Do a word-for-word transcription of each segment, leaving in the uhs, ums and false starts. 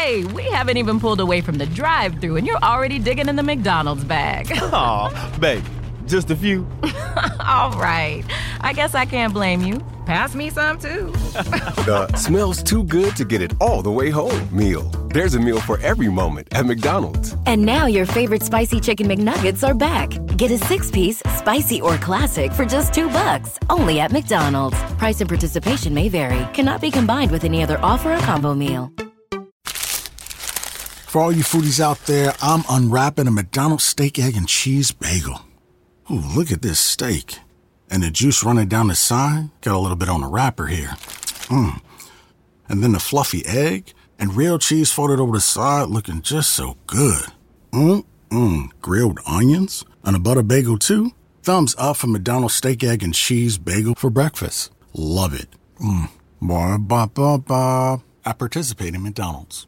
Hey, we haven't even pulled away from the drive-thru and you're already digging in the McDonald's bag. Aw, babe, just a few. All right. I guess I can't blame you. Pass me some, too. The smells too good to get it all the way home meal. There's a meal for every moment at McDonald's. And now your favorite spicy chicken McNuggets are back. Get a six-piece, spicy or classic for just two bucks. Only at McDonald's. Price and participation may vary. Cannot be combined with any other offer or combo meal. For all you foodies out there, I'm unwrapping a McDonald's steak, egg, and cheese bagel. Ooh, look at this steak. And the juice running down the side. Got a little bit on the wrapper here. Mmm. And then the fluffy egg and real cheese folded over the side looking just so good. Mmm-mmm. Grilled onions and a butter bagel too. Thumbs up for McDonald's steak, egg, and cheese bagel for breakfast. Love it. Mmm. Ba-ba-ba-ba. I participate in McDonald's.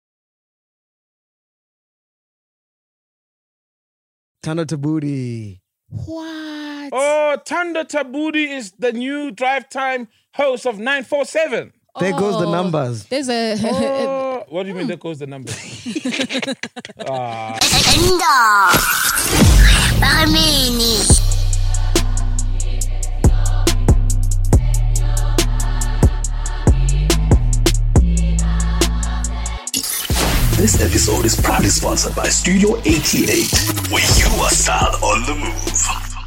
Tando Tabudi. What? Oh, Tando Tabudi is the new drive time host of nine four seven. There oh, goes the numbers. There's a... Oh, what do you mean there goes the numbers? uh. This episode is proudly sponsored by Studio eighty-eight, where you are style on the move.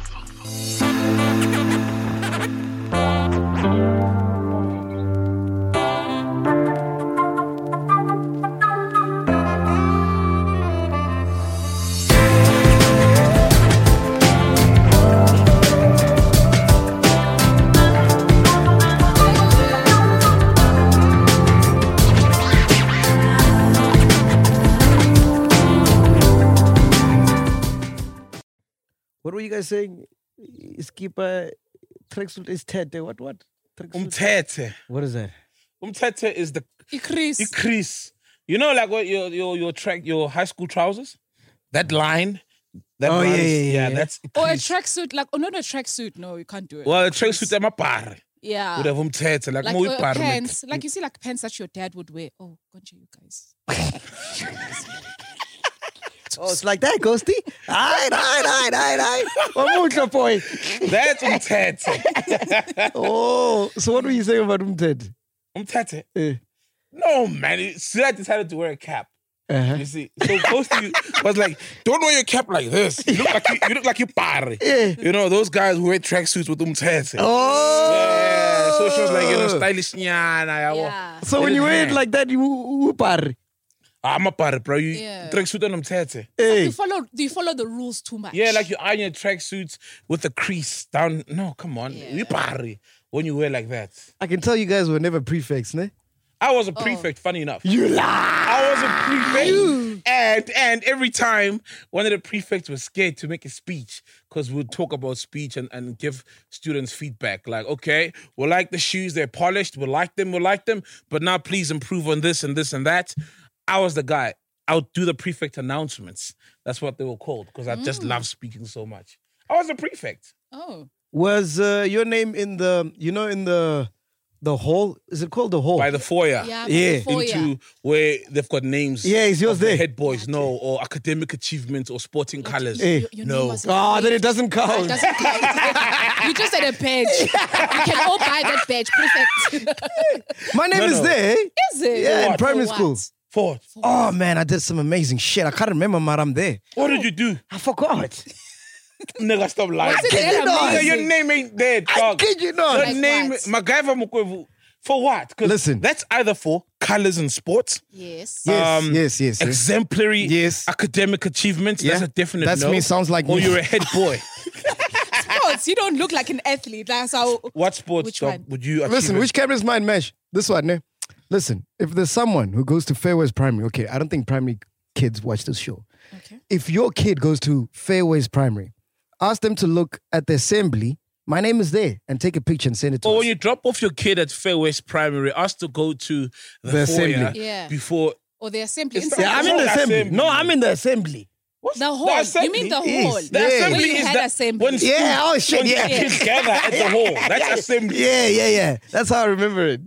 What were you guys saying? Skipper, tracksuit is tete. What, what? Umtete. What is that? Umtete is the... Ikris. Ikris. You know, like what your your your track your high school trousers? That line. That oh, line yeah, is, yeah, yeah. yeah, that's Or a Ikris. tracksuit, like, oh, not a tracksuit. No, you can't do it. Well, a tracksuit am a par. Yeah. Would have umtete, like, Like more uh, par. pants. Like, you see, like, pants that your dad would wear. Oh, can't you guys? Oh, it's like that, Ghosty? Aight, aight, aight, aight, aight. What boy? That's umtete. Oh, so what were you saying about umtete? Umtete? Eh. No, man. Sila decided to wear a cap. Uh-huh. You see, so Ghosty was like, "Don't wear your cap like this. You look like you, you look like you pare." Yeah. You know those guys who wear tracksuits with umtete. Oh. Yeah. So she was like, you know, stylish nyana. Yeah. So when you wear it like that, you whoopar. I'm a pare, bro. You Yeah. tracksuit and umtete. Do Hey. you follow? Do you follow the rules too much? Yeah, like you iron your tracksuits with the crease down. No, come on, Yeah. you pare when you wear like that. I can tell you guys were never prefects, ne? I was a prefect, funny enough. You lie. I was a prefect. And and every time one of the prefects was scared to make a speech because we'd talk about speech and, and give students feedback. Like, okay, we like the shoes, they're polished, we like them, we like them, but now please improve on this and this and that. I was the guy. I would do the prefect announcements. That's what they were called because I just love speaking so much. I was a prefect. Oh. Was uh, your name in the, you know, in the the hall? Is it called the hall? By the foyer. Yeah. Yeah. Before, yeah. Into where they've got names. Yeah, is yours of the there? head boys, no, or academic achievements or sporting colours. Hey. Your, your No. name was Oh, then it doesn't It count. doesn't count. You just said a badge. You can all buy that badge. Perfect. My name No, is no. there. Is it? Yeah, in What? primary For school. what? For what? Oh, man, I did some amazing shit. I can't remember, but I'm there. What did you do? I forgot. Nigga, stop lying. Was it that Nigga, amazing? your name ain't there, I dog. kid you not. Your Like name, what? MacGyver Mukwevu. For what? 'Cause Listen. that's either for colours in sports, Yes. Yes, Um, yes, yes, yes. exemplary Yes. academic achievements. That's Yeah. a definite That's no. me, sounds like Or me. you're a head boy. Sports. You don't look like an athlete. That's how. What sports Which dog, one? would you achieve? Listen, it? which camera is mine, Mesh? This one, ne? Listen, if there's someone who goes to Fairways Primary, okay, I don't think primary kids watch this show. Okay. If your kid goes to Fairways Primary, ask them to look at the assembly. My name is there, and take a picture and send it to Or us. when you drop off your kid at Fairwest Primary, ask to go to the, The foyer assembly. Yeah. before. Or the assembly. It's inside yeah, I'm It's in the not assembly. assembly. No, I'm in the assembly. What's The hall. You assembly? mean the hall? Yes. The Yeah. assembly When you is had that assembly. when Yeah, students- oh, shit, when yeah. kids gather at the hall. That's assembly. Yeah, yeah, yeah. That's how I remember it.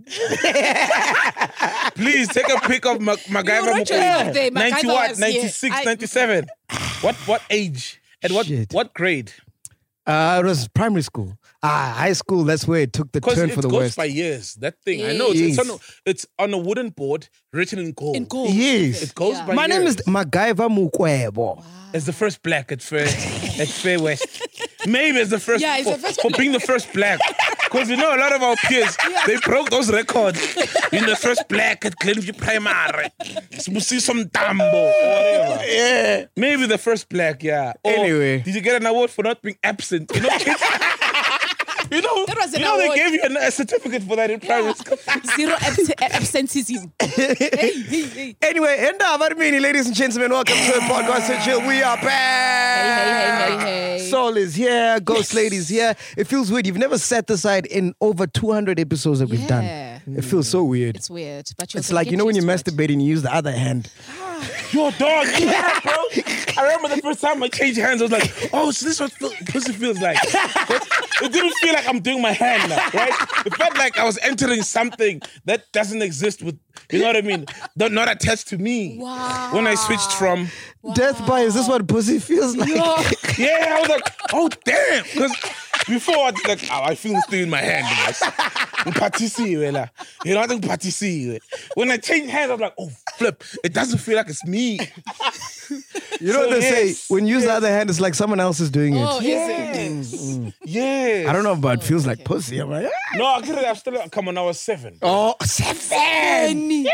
Please take a pic of Ma- MacGyver wrote yourself Mokwe. there. ninety MacGyver what? was ninety-six, here. I- ninety-seven. What what age? And what Shit. what grade? Uh, it was primary school. Ah, high school, that's where it took the Because turn it for the goes West. by years. That thing. I know it's, it's, Yes. on a, it's on a wooden board written in gold. In gold. Yes. It goes Yeah. by My name is years. MacGyver Mukwebo. It's the first black at Fair at Fair West. Maybe it's the first Yeah, it's for, the first for being the first black. Because you know a lot of our peers, they broke those records. Being the first black at Glenview Primary. See some Tambo or whatever. Yeah. Maybe the first black, yeah. Or Anyway. did you get an award for not being absent? You know, kids, you know, That was an you know they award. gave you an, a certificate for that in primary school. Zero abs- absenteeism. hey, hey, hey. Anyway, and Varmini, ladies and gentlemen, welcome to the podcast. So chill. We are back. Hey, hey, hey, hey. Soul is here. Ghost Lady's here. It feels weird. You've never sat aside in over two hundred episodes that we've Yeah. done. It feels so weird. It's weird. But you'll It's like, get you know, when you used to it. masturbate and you use the other hand. Your dog, yeah, bro. I remember the first time I changed hands, I was like, oh, so this is what feel- pussy feels like. But it didn't feel like I'm doing my hand now, right? It felt like I was entering something that doesn't exist with, you know what I mean? Not, not attached to me. Wow. When I switched from, Death by, is this what pussy feels like? yeah, I was like, oh, damn. Because before, I was like, oh, I feel this thing in my hand. Patisi, you know, I think patisi. When I change hands, I'm like, oh, flip. It doesn't feel like it's me. You know what So, they yes, say? When you use the other hand, it's like someone else is doing Oh, it. is it? Yes. I don't know, but it feels like pussy. I'm like, ah. No, I couldn't. I'm still. Come on, I was seven. Oh, seven.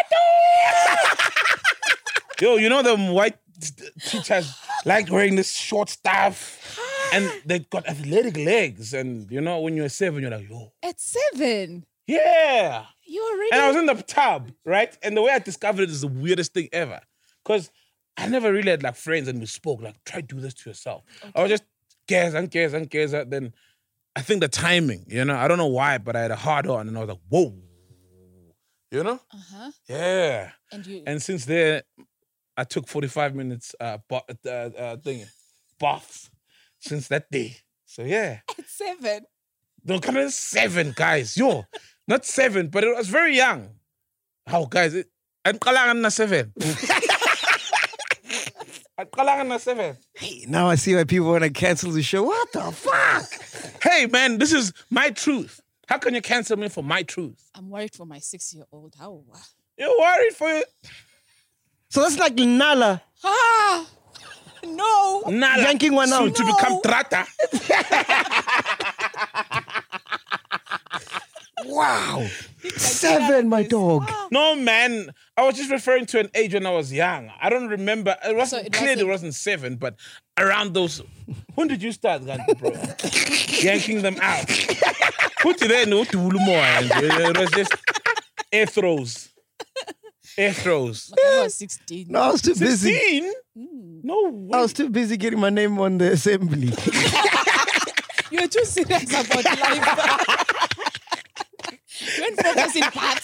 Yo, you know the white t- teachers like wearing this short stuff, and they got athletic legs. And you know, when you're seven, you're like, yo, At seven, yeah. you already. And I was in the tub, right? And the way I discovered it is the weirdest thing ever, because I never really had like friends and we spoke like, try to do this to yourself. I was just guess and guess and guess. Then I think the timing, you know, I don't know why, but I had a hard on, and I was like, whoa, you know, Uh-huh. yeah. And you. And since then, I took forty-five minutes uh, ba- uh, uh thing, baths since that day. So yeah, At seven. no, kind of seven guys. Yo, not seven, but it was very young. How guys? It, I'm kalangan na seven. I'm kalangan na seven. Hey, now I see why people want to cancel the show. What the fuck? Hey man, this is my truth. How can you cancel me for my truth? I'm worried for my six-year-old. How? You're worried for it. So that's like Nala. Ah! No. Nala, Yanking one soon out. to No. become Trata. Wow. Seven, my dog. No, man. I was just referring to an age when I was young. I don't remember. It wasn't So it clear it wasn't- wasn't seven, but around those. When did you start, Gandhi, bro? Yanking them out. Put it there, no, it was just air throws. Air throws. I was sixteen. No, I was too busy. sixteen? No way. I was too busy getting my name on the assembly. You're too serious about life. You ain't focusing parts.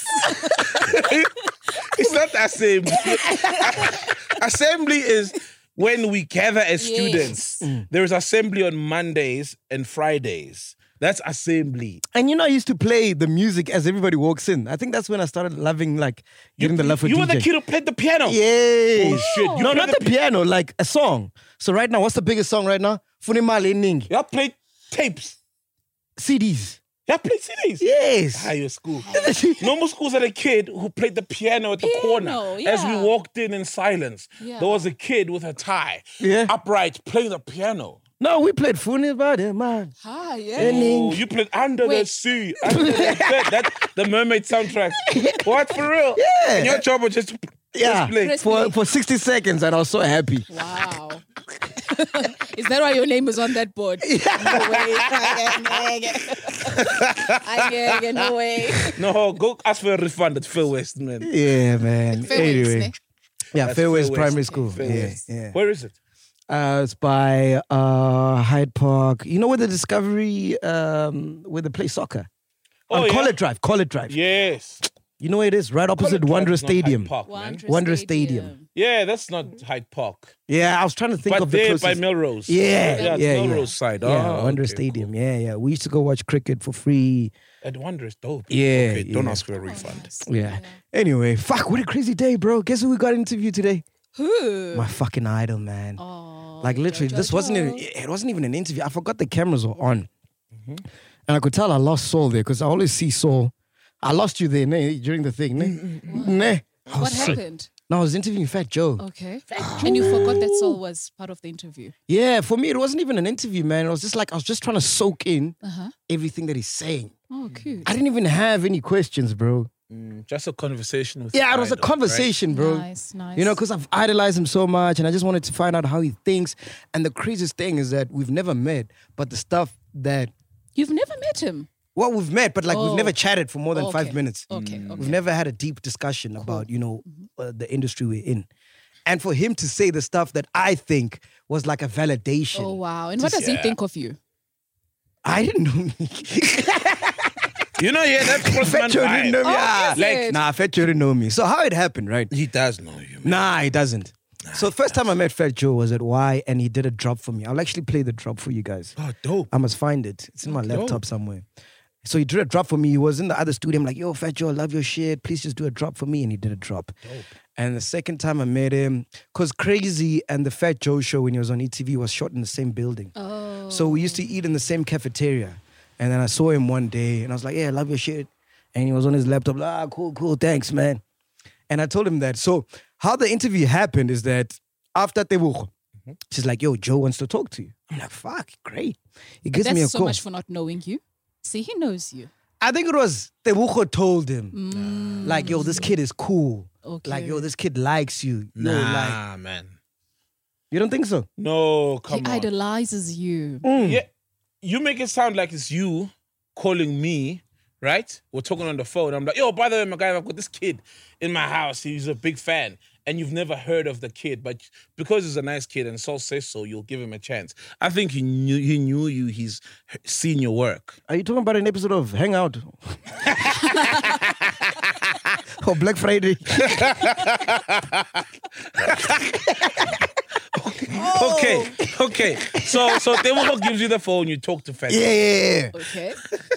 It's not assembly. Assembly is when we gather as Yes. students. There is assembly on Mondays and Fridays. That's assembly. And you know, I used to play the music as everybody walks in. I think that's when I started loving, like, getting the love for You D J. were the kid who played the piano. Yes. Oh, shit. You No, played not the piano, like a song. So right now, what's the biggest song right now? Funimali Ning. You played tapes. C Ds. You played C Ds. Yes. Ah, your school. Normal schools had a kid who played the piano at the Piano, corner. As we yeah. walked in in silence, Yeah. there was a kid with a tie, Yeah. upright, playing the piano. No, we played Funimali, man. Ah, yeah. Oh, you played Under the Wait. Sea. Under the, that, that, the Mermaid soundtrack. What, for real? Yeah. And your job was just to Yeah, just play. Press for, play. for sixty seconds, and I was so happy. Wow. Is that why your name is on that board? No way. I get it. No way. No, go ask for a refund at Phil West, man. Yeah, man. Fair anyway, West, ne? yeah, That's Fairways Fair West. Primary School. Fair Yeah, West. yeah. Where is it? Uh, it's by uh, Hyde Park. You know where the Discovery, um, where they play soccer? Oh, On yeah? College Drive. College Drive. Yes. You know where it is? Right opposite College Wanderers Drive is not Stadium. Hyde Park, man. Wanderers Wanderers Stadium. Stadium. Yeah, that's not Hyde Park. Yeah, I was trying to think But of the there closest. by Melrose. Yeah, yeah, yeah, it's yeah. Melrose side. Yeah, Oh, Wanderers okay, Stadium. cool. Yeah, yeah. We used to go watch cricket for free. At Wanderers, dope. Yeah, Okay, don't yeah. ask for a refund. Yeah. Anyway, fuck, what a crazy day, bro. Guess who we got interviewed today? Who? My fucking idol, man. Oh, Like literally, Jo, this Jo, wasn't even, Jo. it wasn't even an interview. I forgot the cameras were on. And I could tell I lost Saul there because I always see Saul. I lost you there, ne, during the thing. Ne? Ne. I What was so- happened? No, I was interviewing Fat Joe. Okay. And you forgot that Saul was part of the interview. Yeah, for me, it wasn't even an interview, man. It was just like, I was just trying to soak in Uh-huh. everything that he's saying. Oh, cute. I didn't even have any questions, bro. Mm, just a conversation with Yeah, your it was a idol, right? conversation, bro. Nice, nice. You know, because I've idolized him so much and I just wanted to find out how he thinks. And the craziest thing is that we've never met, but the stuff that, You've never met him. well, we've met, but like Oh. we've never chatted for more than Okay. five minutes. Okay, We've okay. never had a deep discussion about, you know, uh, the industry we're in. And for him to say the stuff that I think was like a validation. Oh, wow. And what does he Yeah. think of you? I didn't know me. You know, yeah, that's what's Fat Joe didn't know me. Oh, Ah, is like, it? nah, Fat Joe didn't know me. So how it happened, right? He does know you. Man. Nah, he doesn't. So first time I met Fat Joe was at Y and he did a drop for me. I'll actually play the drop for you guys. Oh, dope. I must find it. It's in my Okay. laptop somewhere. So he did a drop for me. He was in the other studio. I'm like, yo, Fat Joe, I love your shit. Please just do a drop for me. And he did a drop. Dope. And the second time I met him, because Crazy and the Fat Joe show when he was on E T V was shot in the same building. Oh. So we used to eat in the same cafeteria. And then I saw him one day and I was like, yeah, I love your shit. And he was on his laptop, like, ah, cool, cool, thanks, man. And I told him that. So how the interview happened is that after Tebucho, she's like, yo, Joe wants to talk to you. I'm like, fuck, great. He gives That's me a so call. much for not knowing you. See, he knows you. I think it was Tebucho told him, Mm. like, yo, this kid is cool. Okay. Like, yo, this kid likes you. Yo, like, Nah, man. you don't think so? No, come he on. idolizes you. Yeah, you make it sound like it's you calling me, right? We're talking on the phone. I'm like, yo, by the way, my guy, I've got this kid in my house. He's a big fan. And you've never heard of the kid, but because he's a nice kid and Saul says so, you'll give him a chance. I think he knew he knew you. He's seen your work. Are you talking about an episode of Hangout? Or Black Friday? Okay, okay. So so Tebucho gives you the phone. You talk to Fat. Yeah, yeah, yeah. Okay.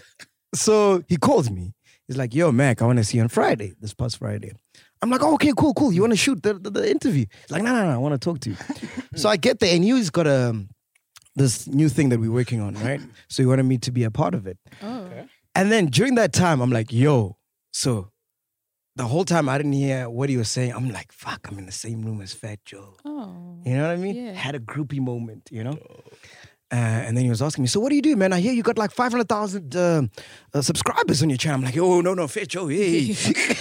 So he calls me. He's like, yo, Mac, I want to see you on Friday, this past Friday. I'm like, oh, okay, cool, cool. You want to shoot the, the, the interview? He's like, no, no, no, I want to talk to you. So I get there and he's got a, this new thing that we're working on, right? So he wanted me to be a part of it. Oh. And then during that time, I'm like, yo, so the whole time I didn't hear what he was saying. I'm like, fuck, I'm in the same room as Fat Joe. Oh. You know what I mean? Yeah. Had a groupie moment, you know? Uh, and then he was asking me, so what do you do, man? I hear you got like five hundred thousand uh, uh, subscribers on your channel. I'm like, oh, no, no, Fat Joe, hey.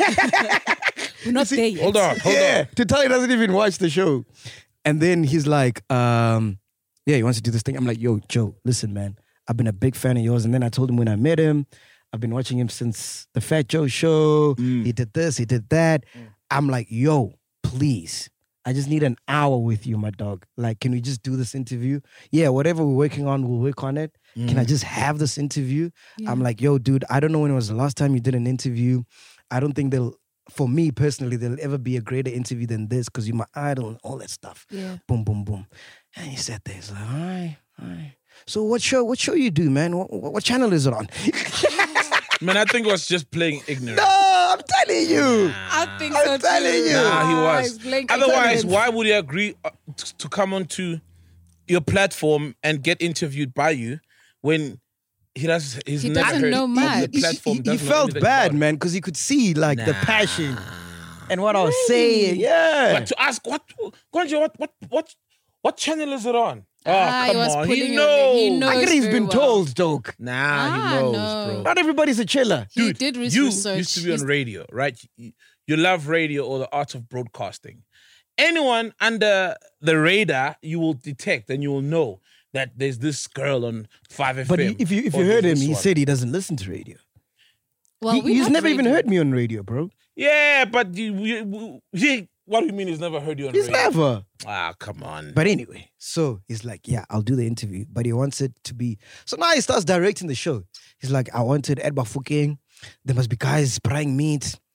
We're not there yet. Hold on, hold yeah, on. to tell he doesn't even watch the show. And then he's like, um, yeah, he wants to do this thing. I'm like, yo, Joe, listen, man, I've been a big fan of yours. And then I told him when I met him, I've been watching him since the Fat Joe show. He did this, he did that. I'm like, yo, please. I just need an hour with you, my dog. Like, can we just do this interview? Yeah, whatever we're working on, we'll work on it. Can I just have this interview? I'm like, yo, dude, I don't know when it was the last time you did an interview. I don't think there'll, for me personally, there'll ever be a greater interview than this because you're my idol and all that stuff. Yeah. Boom, boom, boom. And he sat there. He's like, all right, all right. So what show, what show you do, man? What, what, what channel is it on? Man, I think it was just playing ignorant. No, I'm telling you. I think I'm so telling too. you. Nah, he Ah, was. he's playing Otherwise, ignorant. why would he agree uh, t- to come onto your platform and get interviewed by you when he does? He's He never doesn't heard know of much. the platform. He, he doesn't know felt anything bad, about it. man, because he could see like the passion and what I was saying. Yeah. But to ask what, Gonja, what, what, what, what channel is it on? Oh, Ah, he come was on, pulling he your leg. He knows. knows. I could have very been well. told, dog. Nah, Ah, he knows, no. bro. Not everybody's a chiller. He Dude, did his you research. used to be He's- on radio, right? You, you love radio or the art of broadcasting. Anyone under the radar, you will detect and you will know that there's this girl on five F M. But he, if you if or you heard there's him, this he one. said he doesn't listen to radio. Well, He- we he's have never even radio. heard me on radio, bro. Yeah, but you, you, you, what do you mean he's never heard you on He's radio? never. Ah, come on. But anyway, so he's like, yeah, I'll do the interview, but he wants it to be. So now he starts directing the show. He's like, I wanted Ed Bafukeng. There must be guys spraying meat.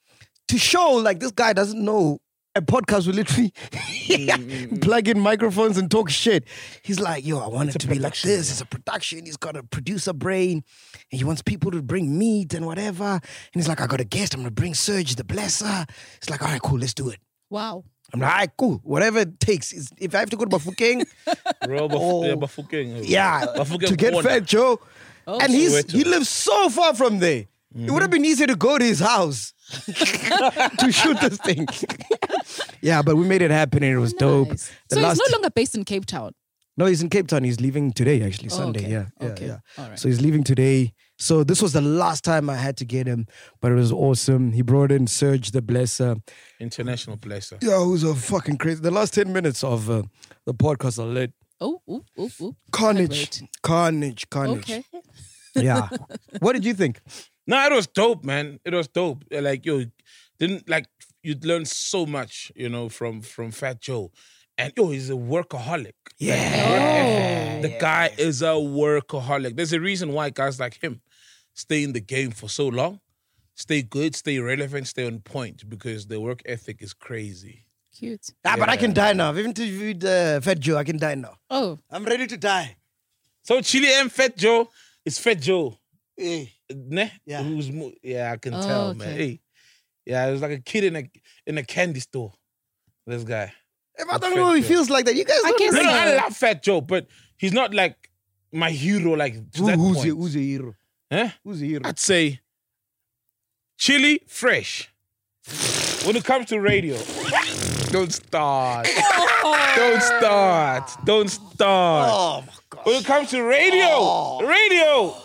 to show like this guy doesn't know a podcast will literally plug in microphones and talk shit. He's like, yo, I want it to be like this. It's a production. He's got a producer brain. And he wants people to bring meat and whatever. And he's like, I got a guest. I'm going to bring Serge the Blesser. It's like, all right, cool, let's do it. Wow. I'm like, all right, cool. Whatever it takes. It's, if I have to go to Bafokeng. Bro, Baf- Oh. yeah, Bafokeng. yeah, Bafokeng to get corner. fed, Joe. Oh. And he's Soweto. he lives so far from there. It would have been easier to go to his house to shoot this thing. yeah, but we made it happen and it was dope. Nice. The So last- he's no longer based in Cape Town. No, he's in Cape Town. He's leaving today, actually, Oh, Sunday. okay. Yeah, yeah, Okay. yeah. All right. So he's leaving today. So this was the last time I had to get him, but it was awesome. He brought in Serge the Blesser. International blesser. Yeah, it was a fucking crazy. The last ten minutes of uh, the podcast are lit. Oh, ooh, ooh, ooh. Carnage, Wait. carnage, carnage. Okay. Yeah. What did you think? No, it was dope, man. It was dope. Like, yo, didn't like you'd learn so much, you know, from from Fat Joe. And yo, he's a workaholic. Yeah. The guy is a workaholic. There's a reason why guys like him stay in the game for so long, stay good, stay relevant, stay on point, because the work ethic is crazy. Cute. Ah, but I can die now. I've even interviewed uh, Fat Joe. I can die now. Oh. I'm ready to die. So Chili and Fat Joe is Fat Joe. Eh. Ne? Yeah. Who's mo- yeah, I can Oh, tell, okay. man. Hey. Yeah, it was like a kid in a in a candy store. This guy. If I don't know, he feels like that. You guys I don't guess No, know. no, I Uh, love Fat Joe, but he's not like my hero, like to Who- that who's, point. the, who's the hero? Huh? Who's the hero? I'd say Chili Fresh. When it comes to radio, don't start. Don't start. Don't start. Oh, my God. When it comes to radio, radio.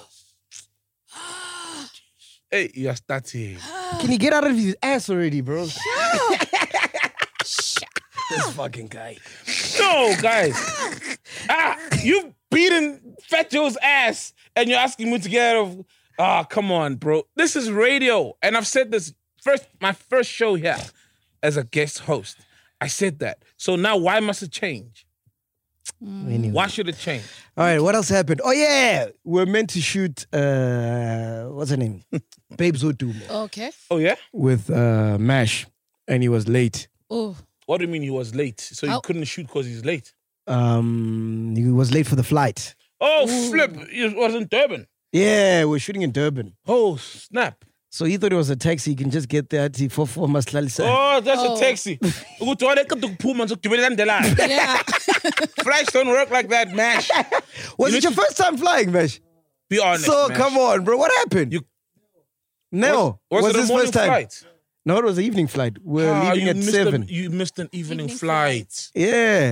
Hey, you're starting. Can he get out of his ass already, bro? This fucking guy. No, guys. Ah, you've beaten Fat Joe's ass and you're asking me to get out of... Ah, come on, bro. This is radio. And I've said this first, my first show here as a guest host. I said that. So now why must it change? Anyway. Why should it change? All right, what else happened? Oh, yeah. We're meant to shoot, uh, what's her name? Babes Otumo Okay. Oh, yeah? with uh, MASH, and he was late. Oh. What do you mean he was late? So he How- couldn't shoot because he's late? Um, he was late for the flight. Oh, flip. It was in Durban. Yeah, we're shooting in Durban. Oh, snap. So he thought it was a taxi. He can just get there at four four Maslalisa. Oh, that's Oh. a taxi. Ukuthi wale ka tukuphuma nizogibela landelayo. Yeah. Flights don't work like that, MASH. Was You it your need first time flying, Mesh? Be honest, So, MASH. come on, bro. What happened? You- no. Was, was it a his morning first time? flight? No, it was an evening flight. We're Ah, leaving you at missed seven. An, you missed an evening, Evening flight. Yeah.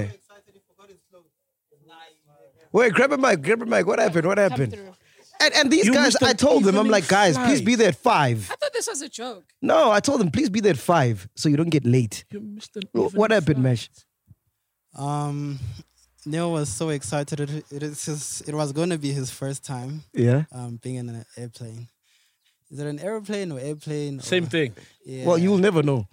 Wait, grab a mic, grab a mic. What happened? What happened? through. And, and these You guys, missed an I told them, I'm evening like, guys, please flight. be there at five. I thought this was a joke. No, I told them, please be there at five so you don't get late. You missed an Wh- evening What happened, flight. Mesh? Um, Neil was so excited. It, it, is his, it was going to be his first time Yeah. um, being in an airplane. Is it an airplane or airplane? Same or, thing. Yeah. Well, you'll never know.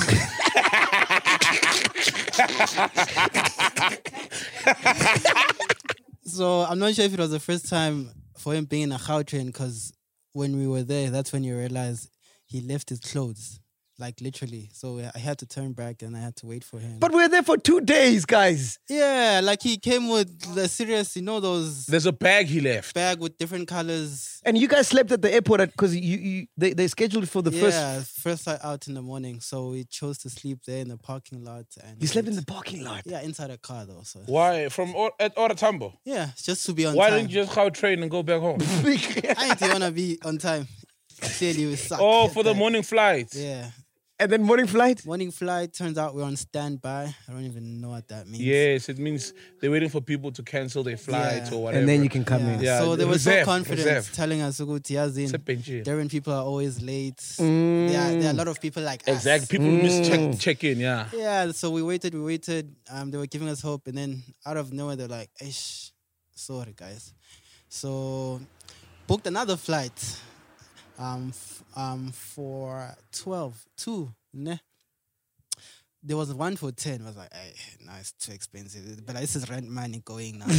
So I'm not sure if it was the first time for him being in a Gautrain, because when we were there, that's when you realize he left his clothes, like literally. So I had to turn back and I had to wait for him. But we're there for two days, guys. yeah, like he came with the serious, you know, those There's a bag he left. bag with different colors. And you guys slept at the airport because you, you they, they scheduled for the yeah, first. first flight out in the morning. So we chose to sleep there in the parking lot. And You slept in wait. the parking lot. Yeah, inside a car though. So Why? From Or- at Oratambo? yeah, just to be on Why time. didn't you just go train and go back home? I didn't want to be on time. Clearly, we suck. Oh, for the Like, morning flight. Yeah. And then morning flight? Morning flight, turns out we're on standby. I don't even know what that means. Yes, it means they're waiting for people to cancel their flights Yeah. or whatever. And then you can come Yeah. in. Yeah, so they were reserve, so confident reserve. telling us, "Ukuthi yazini, Sepenjini. Durban people are always late. Mm. There, are, there are a lot of people like us." Exactly. People miss check, check in, yeah. Yeah, so we waited, we waited. Um, they were giving us hope, and then out of nowhere, they're like, "Ish, sorry guys." So booked another flight. Um, f- um, for twelve, two, ne? There was one for ten. I was like, hey, no, it's too expensive. But this is rent money going now.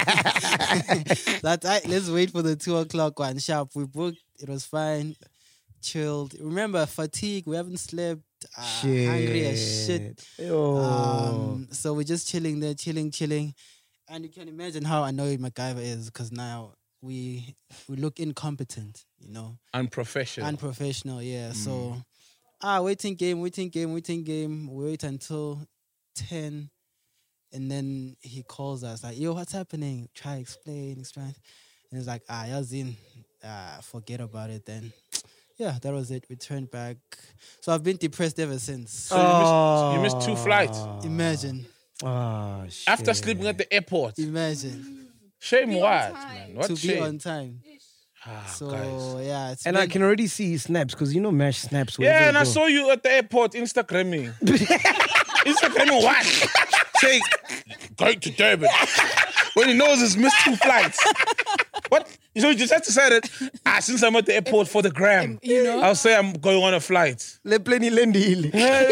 That I, let's wait for the two o'clock one sharp. We booked. It was fine. chilled. Remember, fatigue. We haven't slept. Uh, Shit. Hungry as shit. Yo. Um, so we're just chilling there, chilling, chilling, and you can imagine how annoyed MacGyver is because now we we look incompetent, you know, Unprofessional. unprofessional. Yeah. So ah, waiting game, waiting game, waiting game. We wait until ten, and then he calls us like, "Yo, what's happening?" Try explain, explain, and it's like, "Ah, Yazin, ah, forget about it." Then, yeah, that was it. We turned back. So I've been depressed ever since. So you missed, you missed two flights. Imagine, Ah, shit. After sleeping at the airport. imagine Shame Be on what, time. man? What to shame? be on time. Ah, So guys. yeah, it's And I been- can already see his snaps because you know Mash snaps. Yeah, wherever and I you go. saw you at the airport Instagramming. Instagramming what? Say, going to Durban. When he knows he's missed two flights. What? So you just have to say that, ah, since I'm at the airport for the gram, You know? I'll say I'm going on a flight. Le plenty lendi.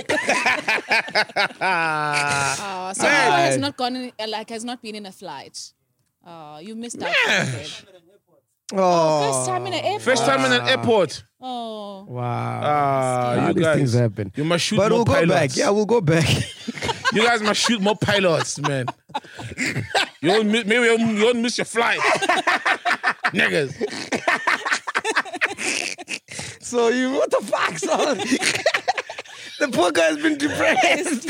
Uh, so Man. Mo has not gone in, uh, like has not been in a flight. Uh, you missed out. Man. Oh, First time in an airport. First time in an airport. Oh. wow. Ah, Ah, you these guys. things happen. You must shoot But more we'll go pilots. back. Yeah, we'll go back. You guys must shoot more pilots, man. You won't miss, maybe you won't- you won't miss your flight. Niggas. So you, what the fuck, son? The poor guy's been depressed.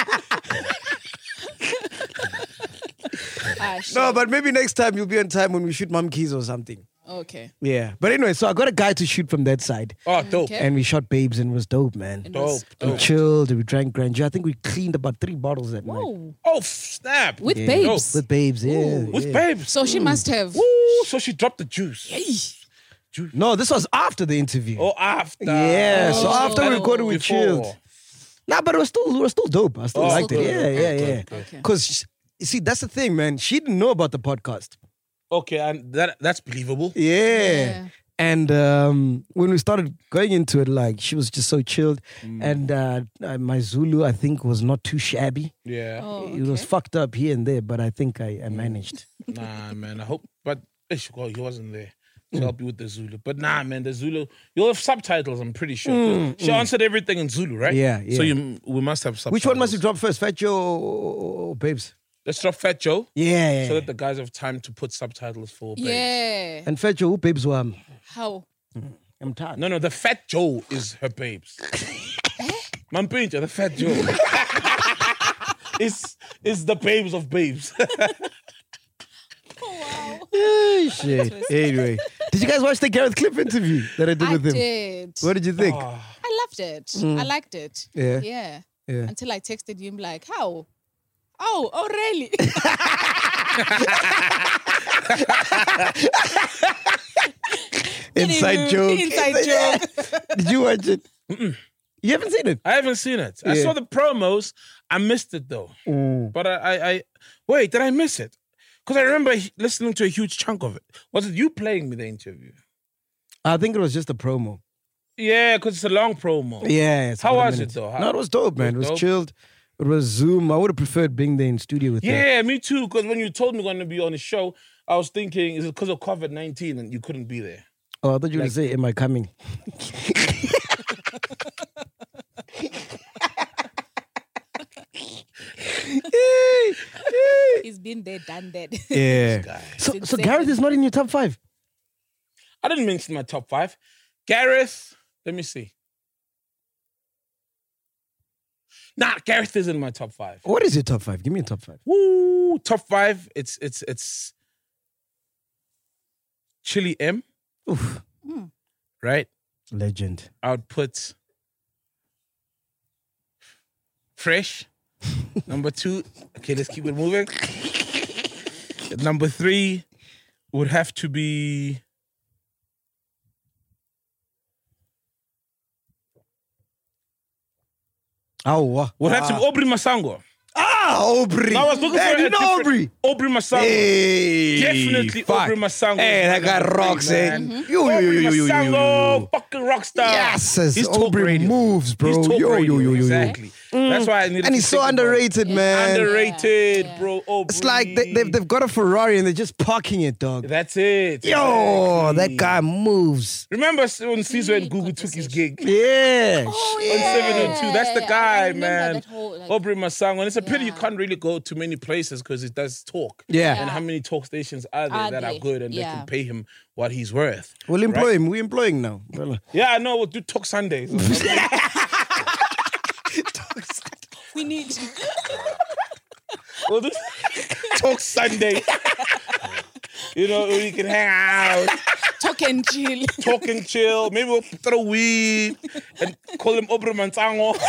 Ah, shit. No, but maybe next time you'll be on time when we shoot Mom Keys or something. Okay. Yeah. But anyway, so I got a guy to shoot from that side. Oh, dope. Okay. And we shot Babes and it was dope, man. It Dope, was- We dope. chilled, we drank Grandeur. I think we cleaned about three bottles that night. Whoa. Oh, snap. With Yeah. babes. With Babes, yeah. With yeah. babes. So she must have. Ooh, so she dropped the juice. No, this was after the interview. Or after. Yeah, so Oh. after we recorded, we Before. chilled. Nah, but it was still, it was still dope. I still Oh, liked good, it. Yeah, good, yeah, good, yeah. good. Okay. Because, you see, that's the thing, man. She didn't know about the podcast. Okay, and that that's believable. Yeah. Yeah. And um, when we started going into it, like, she was just so chilled. Mm. And uh, uh, my Zulu, I think, was not too shabby. Yeah. Oh, It was okay. fucked up here and there, but I think I, I managed. Nah, man. I hope, but ish, well, he wasn't there to help you with the Zulu. But nah, man, the Zulu. You'll have subtitles. I'm pretty sure. she answered everything in Zulu, right? Yeah, So yeah. you, we must have subtitles. Which one must we drop first, Fat Joe or, or Babes? Let's drop Fat Joe, Yeah, yeah. so that the guys have time to put subtitles for. Babes. Yeah. And Fat Joe, who Babes were? um, How? I'm tired. No, no, the Fat Joe is her babes. Mampincha, the Fat Joe. it's it's the babes of babes. Hey, shit. Anyway, did you guys watch the Gareth Cliff interview that I did I with him? did. What did you think? I loved it. I liked it. Yeah. Yeah. Yeah. Until I texted you, I'm like, how? Oh, oh, really? Inside joke. Inside joke. Did you watch it? You haven't seen it? I haven't seen it. I Yeah. saw the promos. I missed it though. But I, I, I, wait, did I miss it? Because I remember he- listening to a huge chunk of it. Was it you playing me the interview? I think it was just a promo. Yeah, because it's a long promo. Yeah. it's How about a was it minute. though? How- No, it was dope, man. It was dope? chilled. It was Zoom. I would have preferred being there in studio with them. Yeah, me too. Because when you told me going to be on the show, I was thinking, is it because of COVID nineteen and you couldn't be there? Oh, I thought you were going to say, am I coming? He's been there, done that. Yeah. So, It's so insane. Gareth is not in your top five? I didn't mention my top five. Gareth, let me see. Nah, Gareth is in my top five. What is your top five? Give me a top five. Woo, top five. It's it's it's Chili M, Oof. right? Legend. I would put Fresh. Number two. Okay, let's keep it moving. Number three would have to be. Oh, Would have to be Aubrey Masango. Ah, Aubrey. I was looking Hey, for you a know different- Aubrey. Aubrey Masango. Hey, Definitely fuck. Aubrey Masango. Hey, is that my guy number rocks, three, eh? man. Yo, yo, yo, Aubrey yo, yo, yo, yo, Masango, yo. fucking rock star. Yes, says He's talk Aubrey radio. moves, bro. He's talk Yo, yo, radio, yo, yo, yo. exactly. That's why I needed And to he's so think about it. underrated, man. Underrated, Yeah, yeah. bro. Oh, It's like they, they've, they've got a Ferrari and they're just parking it, dog. That's it. Yo, Exactly. that guy moves. Remember when Caesar and Google took his gig? Yeah. Oh, On seven oh two. That's the yeah. I guy, remember man. that whole, like- Aubrey Masango. And it's a pity you Yeah. can't really go to many places because it does talk. Yeah. And how many talk stations are there Are that they? are good and they Yeah. can pay him what he's worth? We'll employ Right? him. We're employing now. Well, Yeah, I know. We'll do Talk Sundays. We need. We'll do Talk Sunday. You know, we can hang out, Talk and chill. talk and chill. Maybe we'll throw weed and call him Aubrey Masango.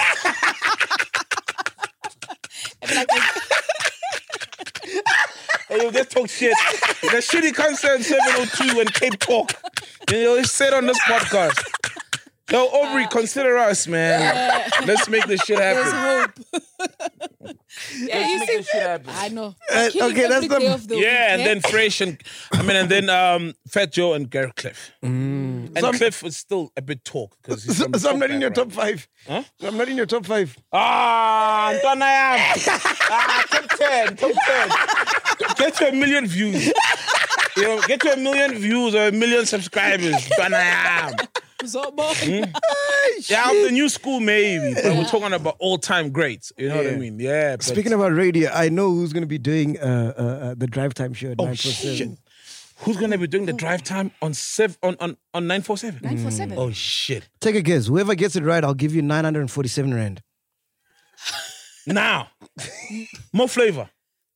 And you'll just talk shit. The shitty concert seven oh two and Cape Talk. And you'll say it on this podcast. Yo, Aubrey, consider us, man. Let's make this shit There's happen. hope. yeah, Let's you make see, this shit happen. I know. Uh, Killing okay, that's every the- day of the Yeah, week, and eh? then Fresh and I mean, and then um, Fat Joe and Gareth Cliff. And So I'm- Cliff was still a bit talk because he's So, from the so I'm talk not in your top background. five. Huh? So I'm not in your top five. Ah, Anton, I am. ah, top ten, top ten. Get to a million views. You know, get to a million views or a million subscribers. Anton, I am. Zobo. Yeah, I'm the new school maybe, but we're talking about all-time greats. You know what I Yeah. mean? Yeah. But, Speaking about radio, I know who's going to be doing uh, uh, uh, the drive time show at oh nine four shit, seven. who's gonna be doing the drive time on sev- on on on nine four seven? nine four seven. Oh shit! Take a guess. Whoever gets it right, I'll give you nine hundred forty-seven rand. Now, more flavor.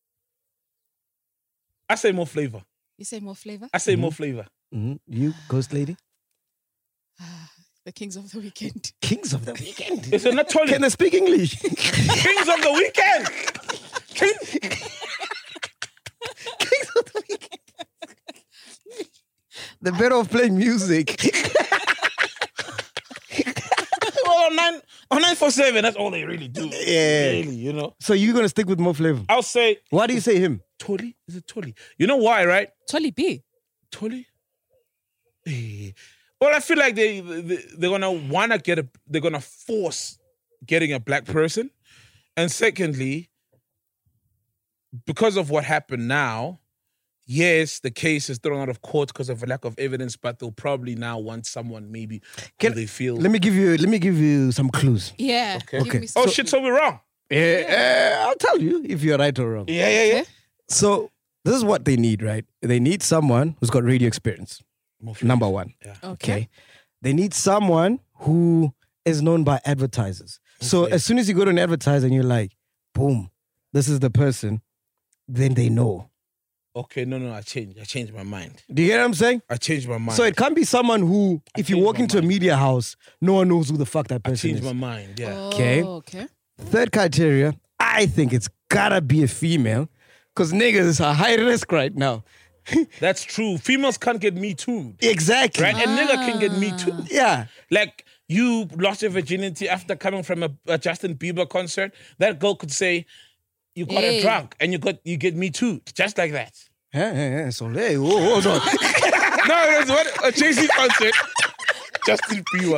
I say more flavor. You say more flavor? I say more flavor. Mm-hmm. You, Ghost Lady? The kings of the weekend. Kings of the weekend. Is it not Tolly? Can they speak English? Kings of the weekend. King- Kings of the weekend. They're better off playing music. well, on nine on nine four seven, that's all they really do. Yeah. Really, you know. So you're going to stick with Mo Flavor? I'll say Why do you say him? Tolly. Is it Tolly? You know why, right? Tolly B. Tolly. Eh. Well, I feel like they, they they're gonna wanna get a they're gonna force getting a black person, and secondly, because of what happened now, yes, the case is thrown out of court because of a lack of evidence, but they'll probably now want someone maybe Can- who they feel. Let me give you. Let me give you some clues. Yeah. Give Okay. me oh some- shit! So we're wrong. Yeah, uh, I'll tell you if you're right or wrong. Yeah, yeah, yeah. So this is what they need, right? They need someone who's got radio experience. Number one. Yeah. Okay. They need someone who is known by advertisers. So Okay. as soon as you go to an advertiser and you're like, boom, this is the person, then they know. Okay, no, no, I changed. I changed my mind. Do you get what I'm saying? I changed my mind. So it can't be someone who, if you changed walk my into a mind. media house, no one knows who the fuck that I person changed is. my mind. Yeah. Okay. Oh, okay. Third criteria, I think it's gotta be a female because niggas are high risk right now. That's true. Females can't get me too. Exactly. Right? A nigga can get me too. Yeah. Like, you lost your virginity after coming from a, a Justin Bieber concert. That girl could say, you got Hey. a drunk and you got you get me too. Just like that. Hey, hey, hey, so hey, whoa, hold on. No, it was what, a Jay-Z concert. Justin Bieber.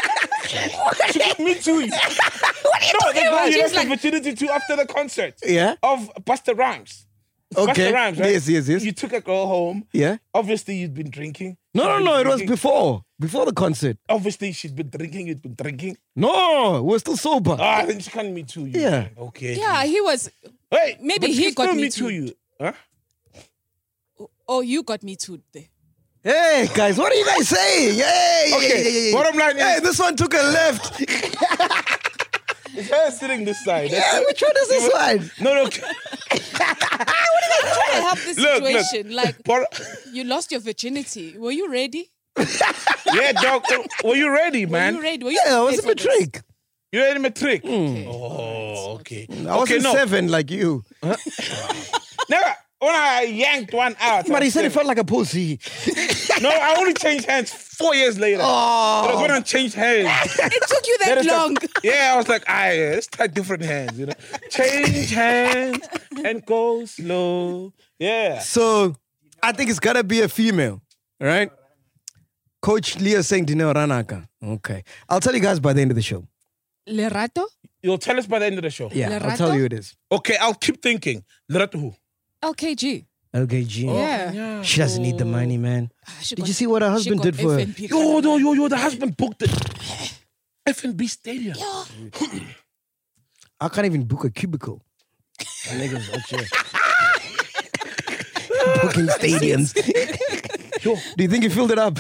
She got me too. No, the girl you She's lost like- your virginity to after the concert. Yeah. Of Busta Rhymes. Okay. Busta Rhymes, right? Yes, yes, yes. You took a girl home. Yeah. Obviously, you'd been drinking. No, no, She'd no. been It was drinking. before. Before the concert. Obviously, she's been drinking. You'd been drinking. No, we're still sober. Ah, then she can't me too. You. Yeah. Okay. Yeah, he was. Wait. Maybe but he she got still me me too. to you. Huh? Oh, you got me too there. Hey, guys, what are you guys saying? Hey, Okay, yeah, yeah, yeah. bottom line is- Hey, this one took a left. Is her sitting this side? Yeah, which one is this one? No, no. Trying to help this Look, look. situation. Like, Bot- you lost your virginity. Were you ready? yeah, dog. Were you ready, Were man? you ready? Were you Yeah, I was a prepared for this? matric. You ready, my trick? Hmm. Oh, okay. I was okay, in no. seven like you. Never. When I yanked one out. But I he said it said- felt like a pussy. No, I only changed hands four years later. Oh. It was when I changed hands. It took you That that is long. Like, yeah, I was like, ah, yeah, let's try different hands, you know. Change hands and go slow. Yeah. So I think it's gotta be a female, right? Coach Leah saying Dineo Ranaka. Okay. I'll tell you guys by the end of the show. Lerato? You'll tell us by the end of the show. Yeah, I'll Lerato? tell you it is. Okay, I'll keep thinking. Lerato who? L K G. L K G. Yeah. She doesn't need the money, man. She Did got- you see what her she husband got did for her? F N B Yo, no, yo, yo, the husband booked the F N B Stadium. I can't even book a cubicle. That nigga's out here. Booking stadiums. Yo, do you think he filled it up?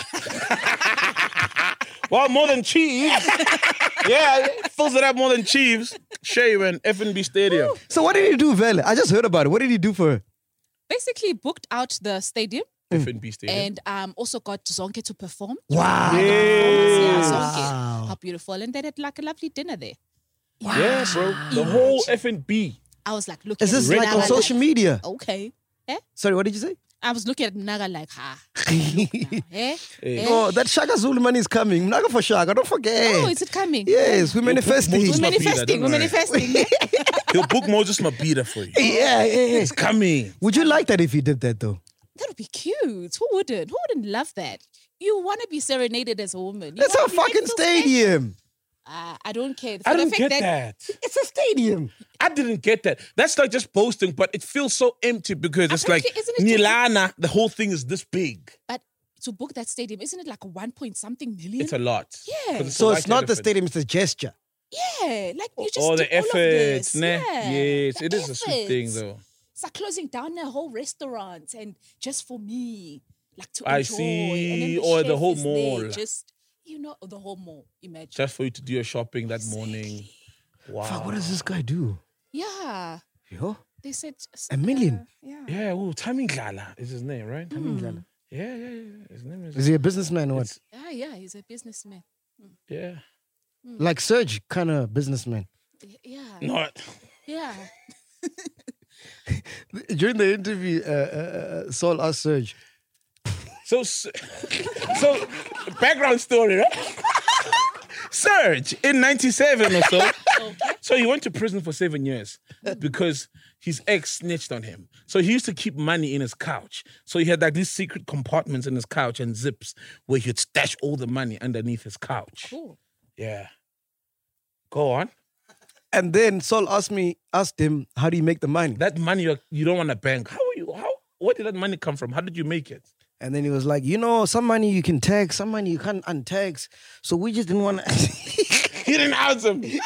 Well, more than Chiefs. Yeah, it fills it up more than Chiefs. Shay, man, F N B Stadium. So what did he do, Vele? I just heard about it. What did he do for her? Basically booked out the stadium F N B Stadium. and um, also got Zonke to perform. Wow. Yeah, Zonke. How beautiful. And they had like a lovely dinner there. Yeah, bro. The whole F N B. I was like, look Is at this Naga like on social media? Okay. Eh? Sorry, what did you say? I was looking at Naga like, ha. Eh? Eh? Oh, that Shaka Zulu money is coming. Naga for Shaka, don't forget. Oh, is it coming? Yes, we're manifesting. Moses We're Mabhida, manifesting. don't We're worry. manifesting. He'll book Moses Mabhida for you. Yeah, yeah, yeah. It's coming. Would you like that if he did that though? That would be cute. Who wouldn't? Who wouldn't love that? You want to be serenaded as a woman. You That's wanna a be made fucking to feel special. stadium. Uh, I don't care. For I the didn't fact get that. It's a stadium. I didn't get that. That's like just boasting, but it feels so empty because it's like Apparently, isn't it Nilana, the whole thing is this big. But to book that stadium, isn't it like one point something million? It's a lot. Yeah. 'Cause So a it's white not the elephant. stadium, it's a gesture. Yeah, like you just All do the all of effort, this. ne? Yeah, Yes, the it is a sweet thing effort. though. It's like closing down a whole restaurant and just for me, like to I enjoy. see, And then the or the chef whole is there, mall. just you know, the whole mall. Imagine. Just for you to do your shopping that morning. Wow. Fuck, what does this guy do? Yeah, Yo? they said A million? uh, yeah. Yeah, oh, Tami Glala is his name, right? Hmm. Yeah, yeah, yeah. His name is. Is he a businessman or what? It's- Yeah, yeah, he's a businessman. yeah. Like Serge, kind of businessman. Y- Yeah, Not. yeah. During the interview, uh, uh, uh, Saul asked Serge, So, so background story, right? Serge in ninety-seven or so. So he went to prison for seven years because his ex snitched on him. So he used to keep money in his couch. So he had like these secret compartments in his couch and zips where he'd stash all the money underneath his couch. Cool. Yeah. Go on. and then Saul asked me, asked him, how do you make the money? That money you you don't want to bank. How are you? How? Where did that money come from? How did you make it? And then he was like, you know, some money you can tax, some money you can't untax. So we just didn't want to. He didn't answer me.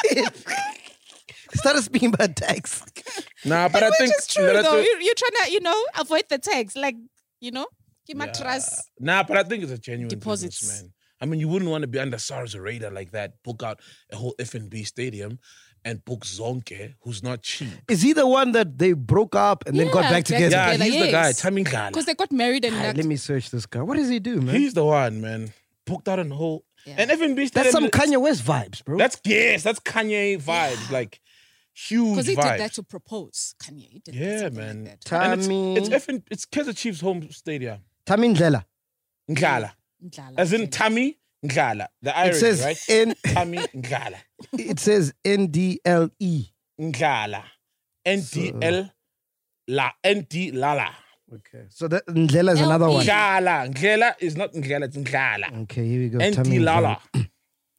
Started speaking about tax. Nah, but I Which think is true Lerato- though. You're, you're trying to, you know, avoid the tax, like you know, give my trust. Nah, but I think it's a genuine Deposits. business, man. I mean, you wouldn't want to be under SARS radar like that, book out a whole F N B stadium and book Zonke, who's not cheap. Is he the one that they broke up and then got Yeah, back back together? Yeah, together, he's the guy, yes. Tami Glala. Because they got married and Ah, like, let me search this guy. What does he do, man? He's the one, man. Booked out a whole... Yeah. And F N B That's stadium... some Kanye West vibes, bro. That's, yes, that's Kanye vibes, like huge because he vibes. did that to propose. Kanye, he did Yeah, something man. Like that. And Tami, It's, it's, F N, it's Kaizer Chiefs home stadium. Tami Ndlela. Ngala. Ndlala, As in okay. Tami Ngala. The It irony, says right? N. Tami Ngala. It says N D L E. Ngala. N D L La. N D Lala. Okay, so that Ndlela is another one. Ngala. Ngela is not Ngela, it's Ngala. Okay, here we go. N Tami D Lala. Ndlela.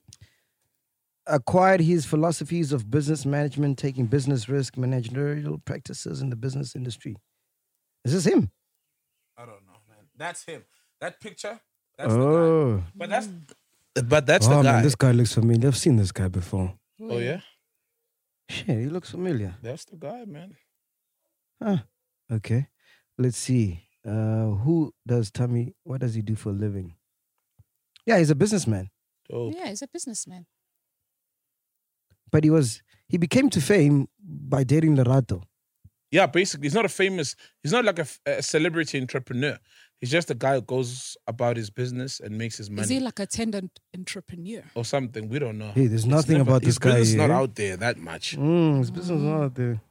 Acquired his philosophies of business management, taking business risk, managerial practices in the business industry. Is this him? I don't know, man. That's him. That picture, that's the guy. Oh, But that's but that's oh the guy. man, this guy looks familiar. I've seen this guy before. Oh yeah? Shit, he looks familiar. That's the guy, man. Huh. Okay, let's see. Uh, who does Tami? What does he do for a living? Yeah, he's a businessman. Oh. Yeah, he's a businessman. But he was he became to fame by dating Lerato. Yeah, basically, he's not a famous, he's not like a, a celebrity entrepreneur. He's just a guy who goes about his business and makes his money. Is he like a attendant entrepreneur? or something. We don't know. Hey, there's It's nothing never- about his this guy business is not here. out there that much. Mm, his business is not out there.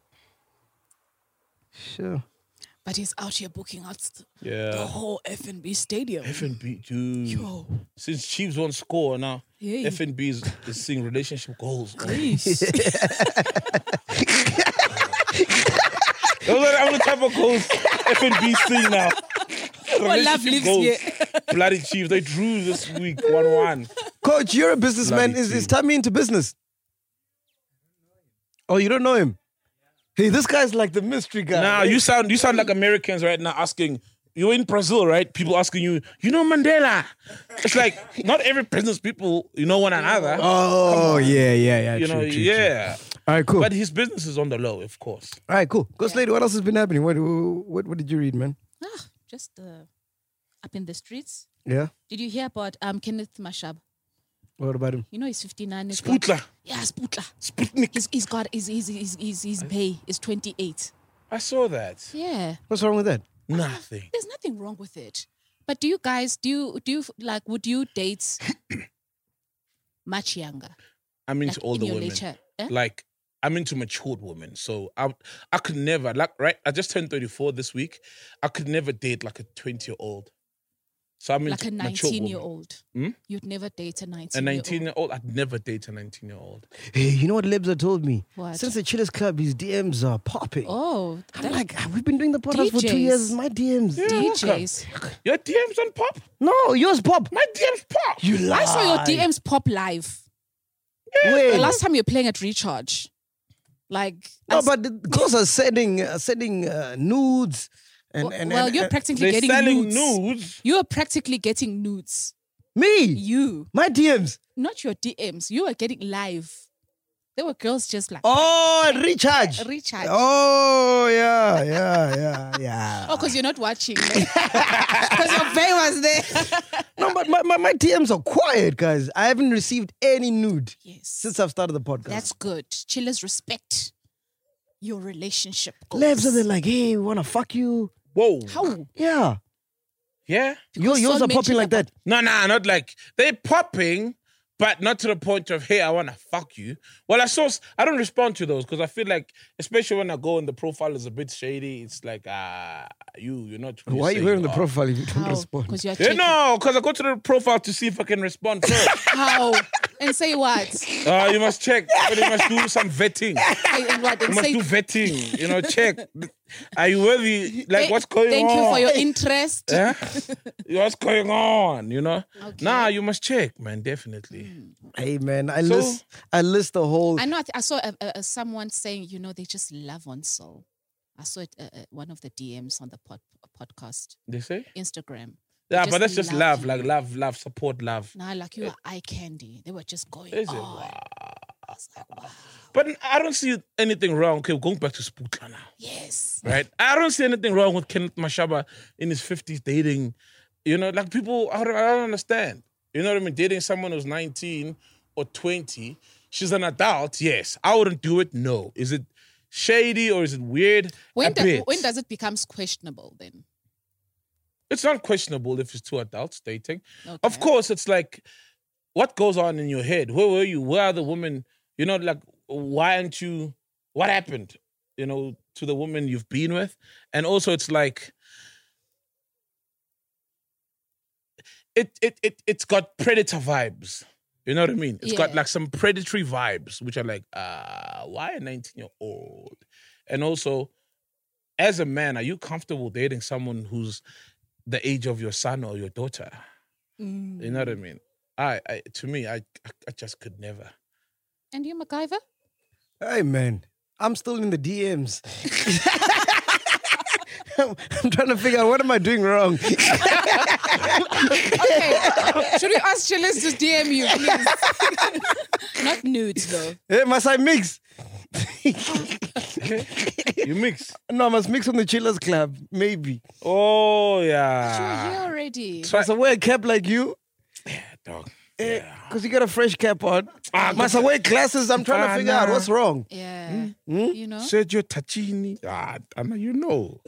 Sure. But he's out here booking out the, Yeah. the whole F N B stadium. F N B, dude. Yo. Since Chiefs won't score now, Yeah. F N B is, is seeing relationship goals. Please. Those are the only type of goals F N B seeing now. What love Relationship lives goals. here. Bloody Chiefs, they drew this week one one. Coach, you're a businessman. Bloody Is, is team. Tami into business? Oh, you don't know him? Hey, this guy's like the mystery guy. Nah, you sound you sound like Americans right now asking. You're in Brazil, right? People asking you, you know Mandela? It's like not every business people you know one another. Oh, yeah, yeah, yeah. You true, know, true, true. yeah. All right, cool. But his business is on the low, of course. All right, cool. Ghost Lady, what else has been happening? What what, what did you read, man? Ah, just uh, up in the streets. Yeah? Did you hear about um Kenneth Mashaba? What about him? You know he's fifty-nine. He's Sputla. got- Yeah, Sputla. Sputnik. He's, he's got his his his his, his pay is twenty-eight. I saw that. Yeah. What's wrong with that? Nothing. There's nothing wrong with it. But do you guys do you do you like would you date much younger? I'm into Like older in your women. nature, eh? Like I'm into matured women. So I I could never like right. I just turned thirty-four this week. I could never date like a twenty year old. So I'm Like into a mature nineteen year women. old. Hmm? You'd never date a nineteen A year nineteen old. year old. I'd never date a nineteen year old. Hey, you know what Lebza told me? What? Since the Chillers Club, his D Ms are popping. Oh, I'm that- like, we've been doing the podcast for two D Js. years. My D Ms. Yeah, D welcome. Js. Your D Ms on pop? No, yours pop. My D Ms pop. You lie. I saw your D Ms pop live. Wait. The last time you were playing at Recharge. Like No, I- but the girls are sending uh, sending uh, nudes. And, and, well, and, you're and- practically They're getting selling nudes. nudes. You are practically getting nudes. me, You, my D Ms. not your D Ms. You are getting live. There were girls just like Oh, recharge. Recharge. Oh, yeah, yeah, yeah, yeah. Oh, because you're not watching. Because your pay was there. No, but my, my, my D Ms are quiet, guys. I haven't received any nude Yes. since I've started the podcast. That's good. Chillers respect your relationship goals. Lebs are they're like, hey, we want to fuck you. Whoa. How? Yeah. Yeah. Your, Because yours Son are popping mentioned like that. No, no, not like they're popping, but not to the point of hey, I want to fuck you. Well, I saw. I don't respond to those because I feel like, especially when I go and the profile is a bit shady, it's like ah, uh, you, you're not. who you Why are say you wearing the are. profile if you don't How? respond? Because you're Yeah, checking. no, because I go to the profile to see if I can respond first. How? And say what? uh, you must check. But you must do some vetting. And what? You And must say do vetting. You know, check. Are you worthy? Like, Thank- what's going Thank on? you for your interest. Yeah? What's going on? You know? Okay. Nah, you must check, man. Definitely. Hey, man, I So- list I list the whole. I know. I, th- I saw a, a, a someone saying, you know, they just love on soul. I saw it. Uh, uh, one of the D Ms on the pod, podcast, They say? Instagram. Yeah, They but that's just love, you. like love, love, support, love. Nah, like you are eye candy. They were just going Is it? on. Wow. I was like, wow. But I don't see anything wrong. Okay, going back to Sputla now, Yes. right? I don't see anything wrong with Kenneth Mashaba in his fifties dating. You know, like people, I don't, I don't understand. You know what I mean? Dating someone who's nineteen or twenty. She's an adult, yes. I wouldn't do it, no. Is it shady or is it weird? When, A do, bit. when does it become questionable then? It's not questionable if it's two adults dating. Okay. Of course, it's like, what goes on in your head? Where were you? Where are the women? You know, like, why aren't you, what happened, you know, to the woman you've been with? And also it's like, it it it it's got predator vibes. You know what I mean? It's got Yeah. like some predatory vibes, which are like, uh, why a nineteen-year-old? And also, as a man, are you comfortable dating someone who's the age of your son or your daughter? Mm. You know what I mean? I, I to me, I I just could never. And you, MacGyver? Hey, man, I'm still in the D Ms. I'm, I'm trying to figure out what am I doing wrong. Okay. Should we ask Chillers to D M you, please? Not nudes, though. Hey, must I mix? You mix. No, I must mix on the Chillers Club, maybe. Oh You're yeah. here already. Must I wear a cap like you? Dog. Because you got a fresh cap on. Ah, Must I wear glasses? I'm trying to Ah, figure out nah. what's wrong. Yeah. Hmm? You know? Sergio Tacchini. Ah, I know you know.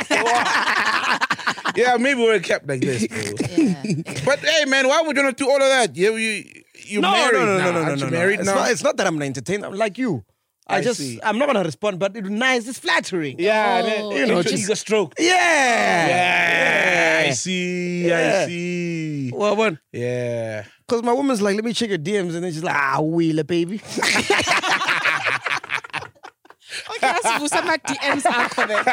Yeah, maybe we're kept like this, bro. Yeah. But hey, man, why would you not do all of that? You you you No, married no, no, now. no, no, no, Aren't no, you no. married It's now? not, it's not that I'm not entertained. I'm like you. I, I just, see. I'm not going to respond, but it's nice. It's flattering. Yeah, Oh, man, you know, just- ego stroke. Yeah. Yeah, I see, Yeah. I see. Well, one. Yeah. Because my woman's like, let me check your D Ms. And then she's like, ah, wheeler, baby. Okay, asivusa ama-D Ms akho then.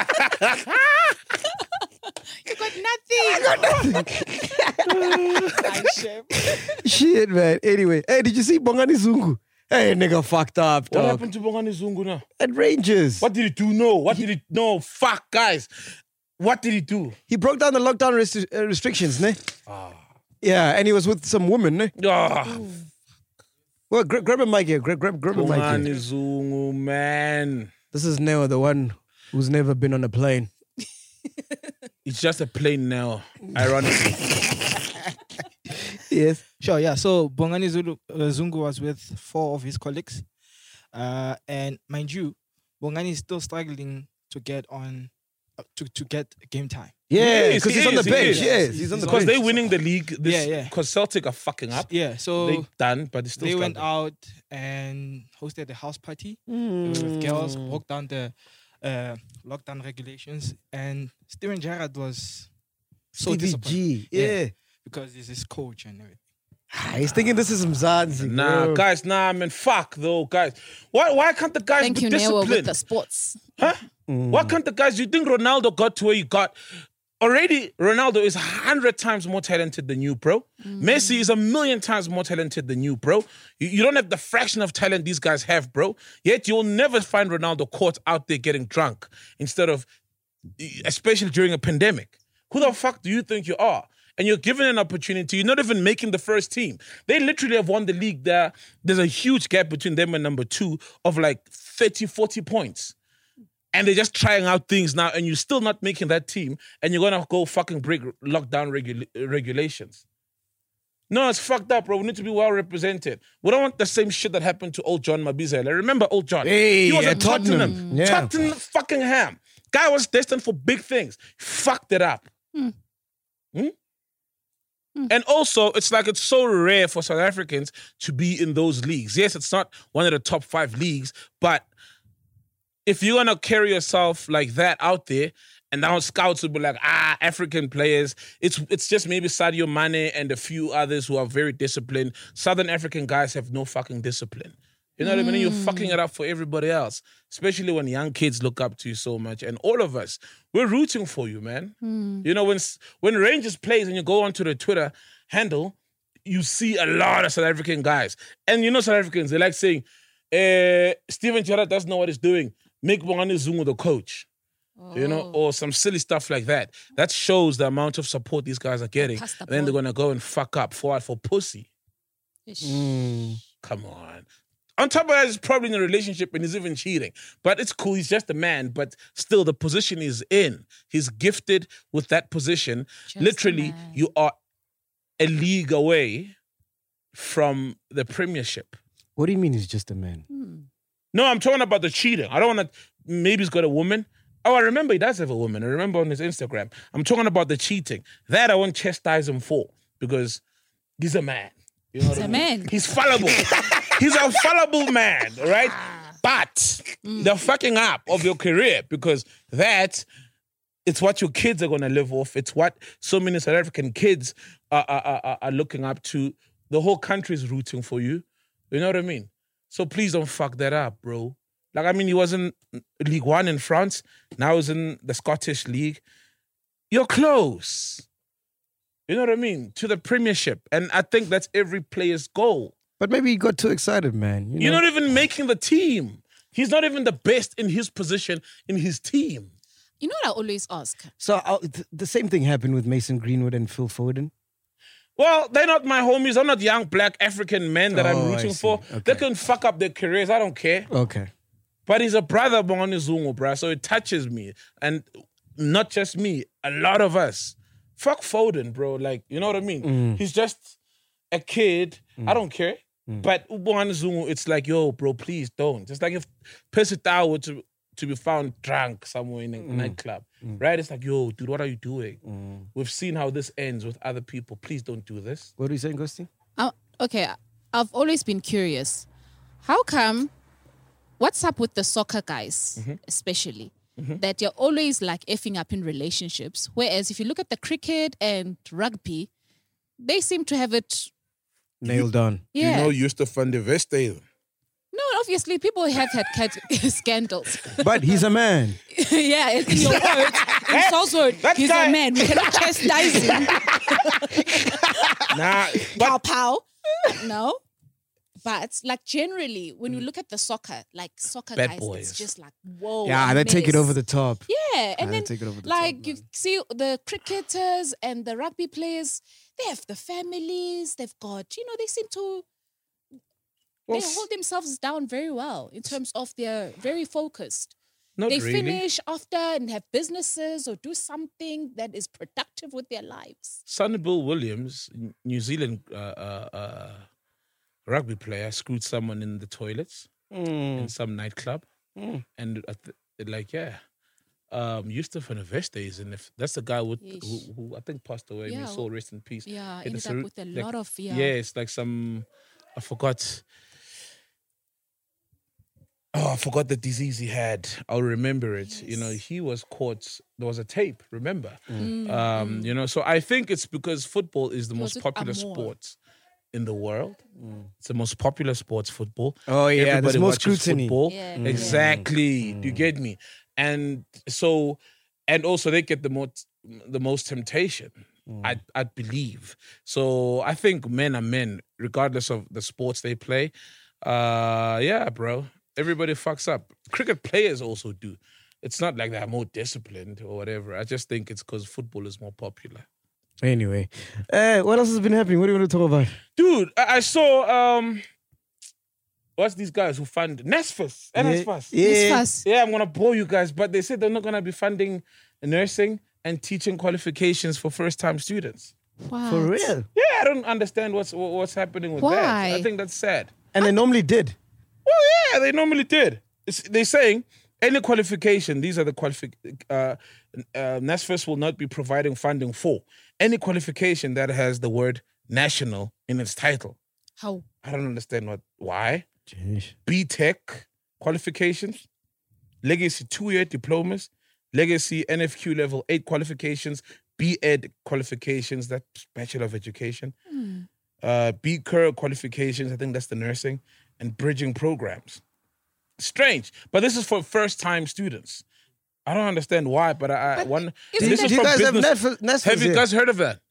You got nothing. I got nothing. Shit, man. Anyway, hey, did you see Bongani Zungu? Hey, nigga fucked up, What dog. happened to Bongani Zungu now? At Rangers. What did he do? No. What did he... No, fuck, guys. What did he do? He broke down the lockdown restri- uh, restrictions, ne? Ah. Yeah, and he was with some woman, ne? Ah. Well, gra- grab a mic here. Grab, grab, grab a mic Bongani here. Zungu, man. This is Neo, the one who's never been on a plane. It's just a plane now, ironically. Yes. Sure, yeah. So Bongani Zulu, uh, Zungu was with four of his colleagues. Uh, and mind you, Bongani is still struggling to get on, uh, to, to get game time. Yeah, He is, because he he's on the is, he bench. is. Yes, he's on the Because bench. they're winning the league. This, Yeah, yeah. Because Celtic are fucking up. Yeah, so They done, but it's still they went struggling. out and hosted a house party Mm. with girls, broke down the uh, lockdown regulations, and Steven Gerrard was so Stevie disappointed. G, yeah. because he's his coach and everything. Ah, he's thinking this is Mzansi. Nah, bro. guys, nah, man, fuck though, guys. Why, why can't the guys Thank be you, Neo, disciplined? with the sports. Huh? Mm. Why can't the guys? You think Ronaldo got to where you got? Already, Ronaldo is a hundred times more talented than you, bro. Messi is a million times more talented than you, bro. You, you don't have the fraction of talent these guys have, bro. Yet you'll never find Ronaldo caught out there getting drunk instead of, especially during a pandemic. Who the fuck do you think you are? And you're given an opportunity. You're not even making the first team. They literally have won the league there. There's a huge gap between them and number two of like thirty, forty points. And they're just trying out things now, and you're still not making that team, and you're gonna go fucking break lockdown regula- regulations. No, it's fucked up, bro. We need to be well represented. We don't want the same shit that happened to old John Mabizela. Remember old John? Hey, he was at at Tottenham. Tottenham. Yeah. Tottenham fucking Ham. Guy was destined for big things. Fucked it up. Mm. Hmm? And also, it's like it's so rare for South Africans to be in those leagues. Yes, it's not one of the top five leagues, but if you're gonna carry yourself like that out there, and now scouts will be like, ah, African players, it's it's just maybe Sadio Mane and a few others who are very disciplined. Southern African guys have no fucking discipline. You know what I mean? You're fucking it up for everybody else, especially when young kids look up to you so much. And all of us, we're rooting for you, man. You know, when when Rangers plays and you go onto the Twitter handle, you see a lot of South African guys. And you know South Africans, they like saying, eh, Steven Gerrard doesn't know what he's doing. Make Bongani Zungu the coach. You know, or some silly stuff like that. That shows the amount of support these guys are getting. Pass the And then they're ball. going to go and fuck up for for pussy. Ish. Come on. On top of that, he's probably in a relationship and he's even cheating. But it's cool. He's just a man. But still, the position he's in, he's gifted with that position. Just a Literally, man. you are a league away from the Premiership. What do you mean he's just a man? No, I'm talking about the cheating. I don't want to, maybe he's got a woman. Oh, I remember he does have a woman. I remember on his Instagram. I'm talking about the cheating. That I won't chastise him for because he's a man. You know He's what I a mean? man. He's fallible. He's a fallible man, all right? But the fucking up of your career because that, it's what your kids are going to live off. It's what so many South African kids are, are, are, are looking up to. The whole country is rooting for you. You know what I mean? So please don't fuck that up, bro. Like, I mean, he was in League One in France. Now he's in the Scottish League. You're close. You know what I mean? To the Premiership. And I think that's every player's goal. But maybe he got too excited, man. You You're know? not even making the team. He's not even the best in his position in his team. You know what I always ask? So uh, th- the same thing happened with Mason Greenwood and Phil Foden. Well, they're not my homies. I'm not young black African men that Oh, I'm I rooting see. for. Okay. They can fuck up their careers. I don't care. Okay. But he's a brother, Bongani Zungu, bruh. So it touches me. And not just me, a lot of us. Fuck Foden, bro. Like, you know what I mean? Mm. He's just a kid. I don't care. But Bongani Zungu, it's like, yo, bro, please don't. Just like if Pesitao were to, to be found drunk somewhere in a nightclub, right? It's like, yo, dude, what are you doing? We've seen how this ends with other people. Please don't do this. What are you saying, Ghosty? Uh, okay, I've always been curious. How come, what's up with the soccer guys, Mm-hmm. especially, that you're always like effing up in relationships? Whereas if you look at the cricket and rugby, they seem to have it. Nailed on. Yeah. You know, Yusta van der Veste. No, obviously, people have had cat scandals. But he's a man. yeah, in your words, in Saul's word, that he's guy- a man. We cannot chastise him. Nah, Pow, but pow. No? But like generally, when you look at the soccer, like soccer Bad guys, boys. it's just like whoa. Yeah, a they take it mess. over the top. Yeah, and Yeah, they then take it over the like top, you see the cricketers and the rugby players, they have the families. They've got you know they seem to Well, they s- hold themselves down very well in terms of they're very focused. Not they really. finish after and have businesses or do something that is productive with their lives. Sonny Bill Williams, N- New Zealand uh, uh, uh, rugby player, screwed someone in the toilets in some nightclub, Mm. and I th- like yeah, um, Yusuf Investe is, and if that's the guy with who, Yeesh. who I think passed away. May Yeah, his soul rest in peace. yeah, It ended is up a- with a like- lot of- yeah. yeah, it's like some I forgot. Oh, I forgot the disease he had. I'll remember it. You know, he was caught. There was a tape. Remember, Mm, um, you know. So I think it's because football is the He most was with popular Amor. sport in the world. It's the most popular sports, football. Oh, yeah, there's Everybody more watches scrutiny. Football. Yeah. Mm. Exactly. Do you get me? And so, and also they get the most the most temptation. I I believe. So I think men are men, regardless of the sports they play. Uh, yeah, bro. Everybody fucks up. Cricket players also do. It's not like they're more disciplined or whatever. I just think it's because football is more popular. Anyway, uh, what else has been happening? What do you want to talk about? Dude, I, I saw um what's these guys who fund NSFAS? NSFAS. Yeah. NSFAS. Yeah, I'm gonna bore you guys, but they said they're not gonna be funding nursing and teaching qualifications for first-time students. What? For real? Yeah, I don't understand what's what's happening with that. Why? I think that's sad. And they normally did. Well, yeah, they normally did. It's, they're saying any qualification, these are the qualific. Uh, uh, NSFAS will not be providing funding for any qualification that has the word national in its title. How? I don't understand what why. Jeez. B Tech qualifications, legacy two-year diplomas, legacy N F Q level eight qualifications, B Ed qualifications, that's Bachelor of Education, Hmm. uh, B Cur qualifications, I think that's the nursing, and bridging programs. Strange, but this is for first-time students. I don't understand why, but I, I one. isn't This that- is Do you from guys have business. Netflix? Netflix Have you here? guys heard of that?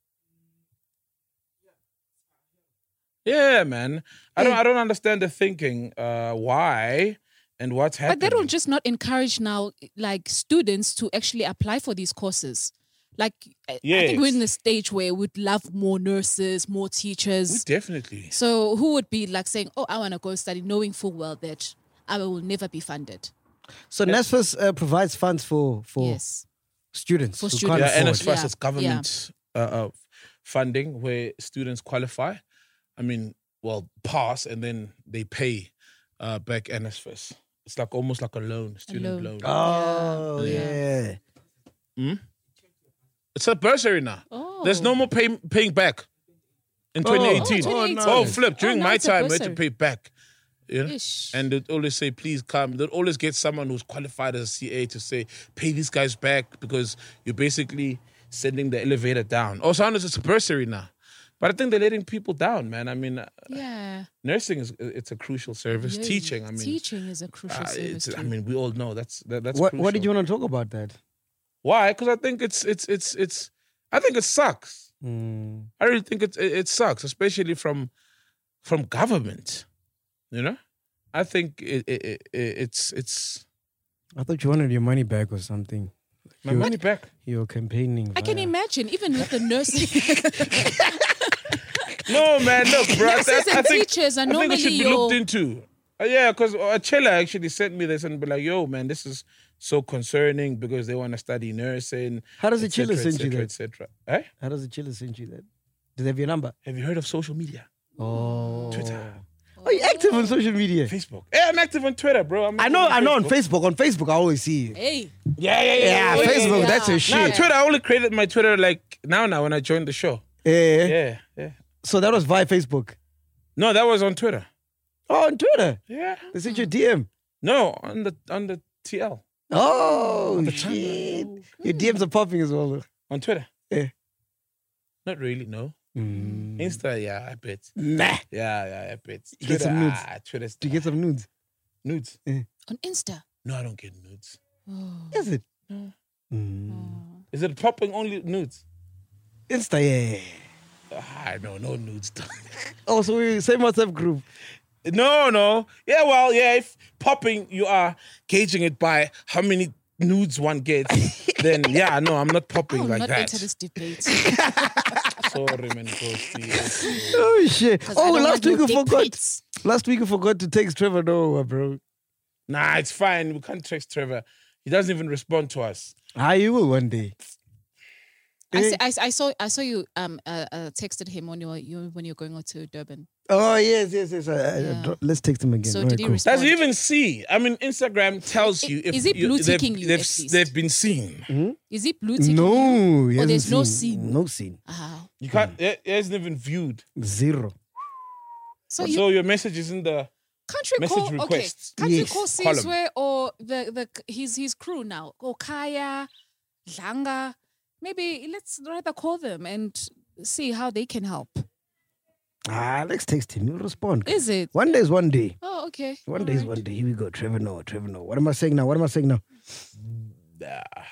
Yeah, man. I don't. I don't understand the thinking. Uh, why and what's happening? But they don't just not encourage now, like students to actually apply for these courses. Like, I- I think we're Yes. in the stage where we'd love more nurses, more teachers. Definitely. So who would be like saying, "Oh, I want to go study," knowing full well that I will never be funded? So NSFAS uh, provides funds for for Yes. students For who students. can't Yeah, afford. NSFAS Yeah, is government uh, uh, funding where students qualify. I mean, well, pass and then they pay uh, back NSFAS. It's like almost like a loan, student loan. loan. Oh Yeah. yeah. It's a bursary now. Oh. There's no more pay, paying back in twenty eighteen. Oh, Oh, 2018. flip. During Oh, now my it's a time, we had to bursary. pay back. You know? Ish. And they'd always say, please come. They'd always get someone who's qualified as a C A to say, pay these guys back because you're basically sending the elevator down. Also, I know it's a bursary now. But I think they're letting people down, man. I mean, uh, Yeah. nursing is it's a crucial service. Yeah, Teaching, I mean, teaching is a crucial uh, service. it's, I too. mean, we all know that's that, that's. What What did you crucial. want to talk about that? Why? Because I think it's it's it's it's. I think it sucks. Mm. I really think it, it it sucks, especially from from government. You know, I think it, it, it it's it's I thought you wanted your money back or something. my You- money back. You were campaigning. I can via- imagine, even with the nursing. No, man, look, bro. I, Nurses I and think, teachers are I think normally it should be your- looked into. Uh, yeah, because Achela actually sent me this and be like, "Yo, man, this is so concerning because they want to study nursing." How does the et cetera, chiller et send you cetera, that? et cetera. Eh? How does the chiller send you that? Do they have your number? Have you heard of social media? Oh. Twitter, Are you active on social media? Facebook. Yeah, I'm active on Twitter, bro. I'm I active know. on I know on Facebook. Facebook. On Facebook, I always see you. Hey. Yeah, yeah, yeah. Yeah, yeah, Facebook. yeah. That's your Yeah. Nah, shit. Twitter. I only created my Twitter like now, now when I joined the show. Yeah. Yeah, yeah. So that was via Facebook. No, that was on Twitter. Oh, on Twitter. Yeah. They sent you a D M. No, on the on the T L Oh shit! Your D Ms are popping as well. on Twitter. Yeah. Not really. No. Insta, yeah, I bet. Nah. Yeah, yeah, I bet. You get some nudes? Ah, Twitter's Do you get some nudes? nudes. On Insta. No, I don't get nudes. Oh. Is it? Is it popping only nudes? Insta, yeah. Ah, no, no nudes. Oh, so we same WhatsApp group. No, no. Yeah, well, yeah, if popping, you are gauging it by how many nudes one gets, then yeah, no, I'm not popping I'll like not that. enter this debate. Sorry, man. Ghosty. Oh shit! 'Cause I Oh, don't last want no week we dick forgot. pics. Last week we forgot to text Trevor Noah, bro. Nah, it's fine. We can't text Trevor. He doesn't even respond to us. How you will one day? I, Eh? s- I, s- I saw I saw you um uh, uh, texted him when you were you when you were going on to Durban. Oh yes, yes, yes. I, I- I Yeah. dro- let's text him again. So Alright, did he cool. respond? Does he even see? I mean, Instagram tells I- you if is he you- blue they've, ticking you they've, at least? they've been seen. Is he blue ticking No, you? he Or there's hasn't no seen- scene. No scene. Ah. You can't. He he hasn't even viewed. Zero. So So, you your message is in the country message call requests. okay. Country Yes. call Column. Sizwe or the the his his crew now. Or Kaya, Dlanga. Maybe let's rather call them and see how they can help. Ah, let's text him. He'll respond. Is it? One day is one day. Oh, okay. One All day is right. one day. Here we go. Trevor Noah. Trevor Noah. What am I saying now? What am I saying now? Ah.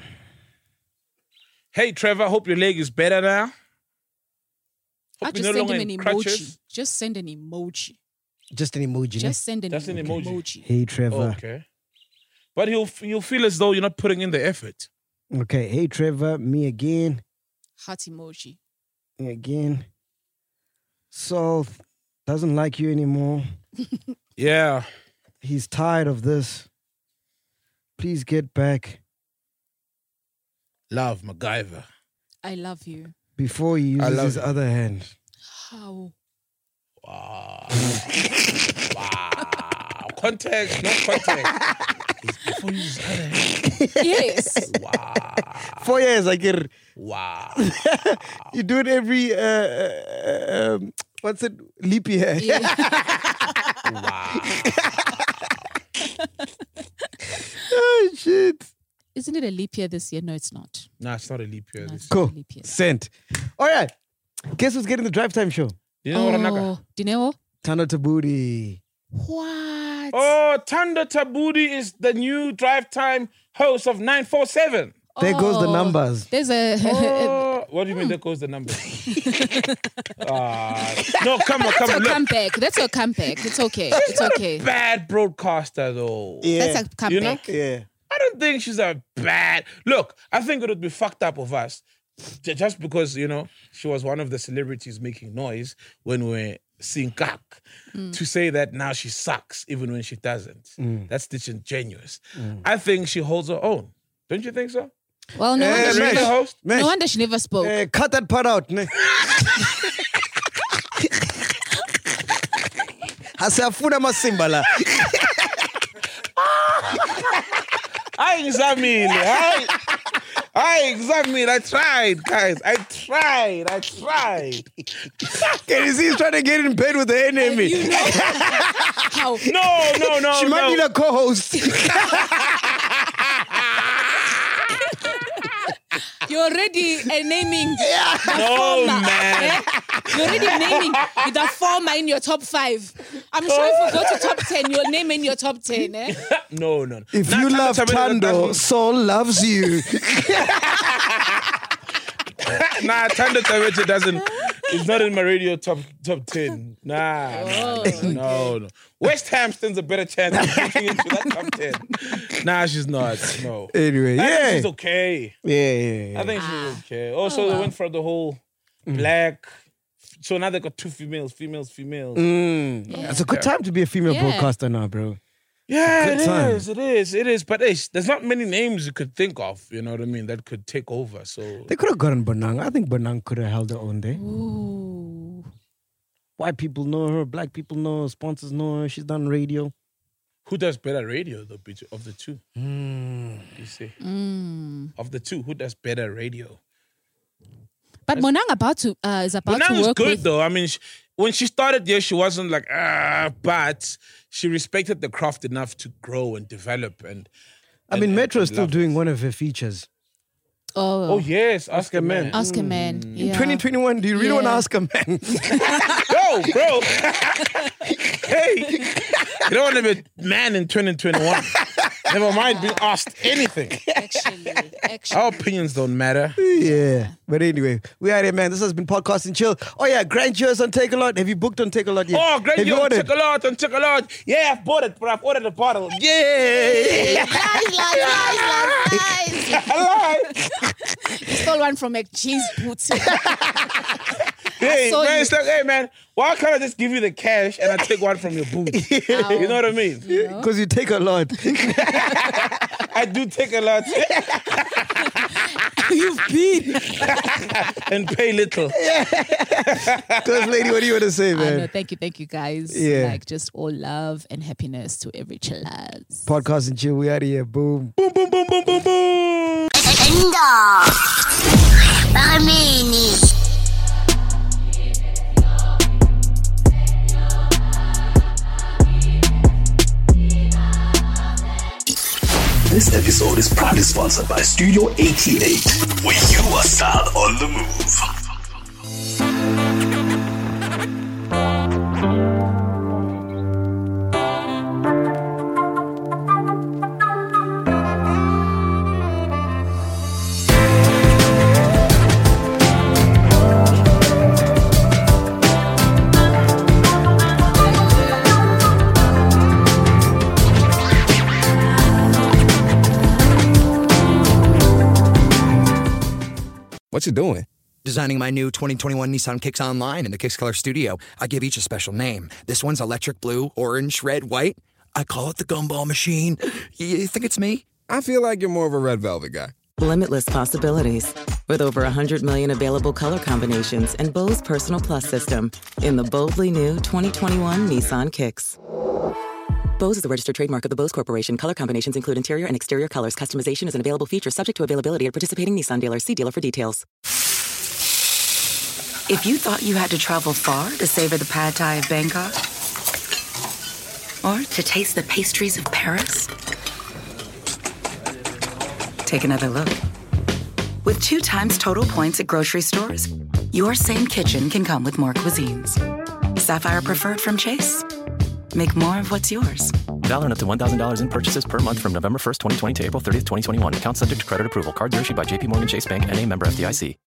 Hey, Trevor. Hope your leg is better now. I'll Hope just you're no send longer him an in emoji. crutches. Just send an emoji. Just an emoji. ne? Just send an, Just an emoji. emoji. Hey Trevor. Okay. But he'll you'll feel as though you're not putting in the effort. Okay. Hey Trevor. Me again. Heart emoji. Me again. Saul doesn't like you anymore. Yeah. He's tired of this. Please get back Love MacGyver. I love you. before he I uses love his you. other hand. How? Wow. wow. Context, no context. Before you use other hand. Yes. Wow. Four years, I get it. Wow. You do it every, uh, uh, um, what's it, leap year. Yeah. Wow. Oh, shit. Isn't it a leap year this year? No, it's not. Nah, it's not a leap year. No, This it's not Cool. a leap year. Sent. All right. Guess who's getting the drive time show? You know what I'm not Oh, Dineo? Tano Tabudi. What? Oh, Tanda Tabudi is the new drive time host of nine four seven. There goes the Oh, numbers. There's a. Oh, what do you mean there goes the number? Ah, no, come on, That's come your on. Look, comeback. That's your comeback. It's okay. It's okay. bad broadcaster though. Yeah. That's a comeback. You know? Yeah. I don't think she's a bad. Look, I think it would be fucked up of us j- just because, you know, she was one of the celebrities making noise when we we're seeing Kak to say that now she sucks even when she doesn't. That's disingenuous. I think she holds her own. Don't you think so? Well, no, Eh, wonder, she Mesh. never, host? Mesh. no wonder she never spoke. Eh, cut that part out. Ne? Asafuna masimba la. I examined. I, I examined. I tried, guys. I tried. I tried. Can you see he's trying to get in bed with the enemy? You know how? No, no, no, She no. might need a co-host. You're already uh, naming the No, former. man. eh? You're already naming the former in your top five. I'm sure if you go to top ten, you'll name in your top ten. Eh? No, no. no. If Nah, you Tanda love Tabudi Tando, doesn't- Saul loves you. Nah, Tanda Tabudi doesn't. It's not in my radio top top ten. Nah, Oh, nah, okay. no, no. West Ham stands a better chance of breaking into that top ten. Nah, she's not. No. Anyway, I think yeah. she's okay. Yeah, yeah, yeah. I think she's okay. Also, Oh, they wow. went for the whole black. So now they got two females, females, females. Mm. Yeah. It's a good time to be a female Yeah. broadcaster now, bro. Yeah, Good it time. is. It is. It is. But ish, there's not many names you could think of. You know what I mean? That could take over. So They could have gotten Bonang. I think Bonang could have held her own day. Ooh. White people know her, black people know her, sponsors know her. She's done radio. who does better radio though? bet- Of the two, Mm. you see, Mm. of the two, who does better radio? But Monang about to uh, is about Bonang to is work good with. though. I mean, she, when she started, yeah, she wasn't like ah, but she respected the craft enough to grow and develop. And I and- mean, and- Metro is and still love doing it. one of her features. Oh, Oh yes, ask a man. ask a man. In Yeah. twenty twenty-one, do you really want to Yeah. ask a man? Yo, bro. Hey, you don't want to be a man in twenty twenty-one. Never mind being asked anything. Actually, actually. Our opinions don't matter. Yeah. But anyway, we are here, man. This has been Podcast and Chill. Oh, yeah. Grandeurs on Take A Lot. Have you booked on Take A Lot yet? Oh, great. Have you You ordered? took a lot and took a lot. Yeah, I've bought it, but I've ordered a bottle. Yay! Lies, lies, lies, lies, lies. Stole one from a cheese boots. Hey, saw man, you. it's like, hey, man, why can't I just give you the cash and I take one from your boot? You know what I mean? Because you take a lot. I do take a lot You've been. and pay little. Because, lady, what do you want to say, Uh, man? no, thank you, thank you, guys. Yeah. Like, just all love and happiness to every chillers. Podcast and Chill. We out of here. Boom. Boom, boom, boom, boom, boom, boom. This episode is proudly sponsored by Studio eighty-eight, where you are style on the move. What you doing? Designing my new twenty twenty-one Nissan Kicks Online in the Kicks Color Studio. I give each a special name. This one's electric blue, orange, red, white. I call it the Gumball Machine. You think it's me? I feel like you're more of a red velvet guy. Limitless possibilities. With over one hundred million available color combinations and Bose Personal Plus system in the boldly new twenty twenty-one Nissan Kicks. Bose is a registered trademark of the Bose Corporation. Color combinations include interior and exterior colors. Customization is an available feature subject to availability at participating Nissan dealers. See dealer for details. If you thought you had to travel far to savor the pad thai of Bangkok, or to taste the pastries of Paris, take another look. With two times total points at grocery stores, your same kitchen can come with more cuisines. Sapphire Preferred from Chase. Make more of what's yours. Valid up to one thousand dollars in purchases per month from November first, twenty twenty to April thirtieth, twenty twenty-one. Account subject to credit approval. Cards are issued by J P Morgan Chase Bank, N A member F D I C.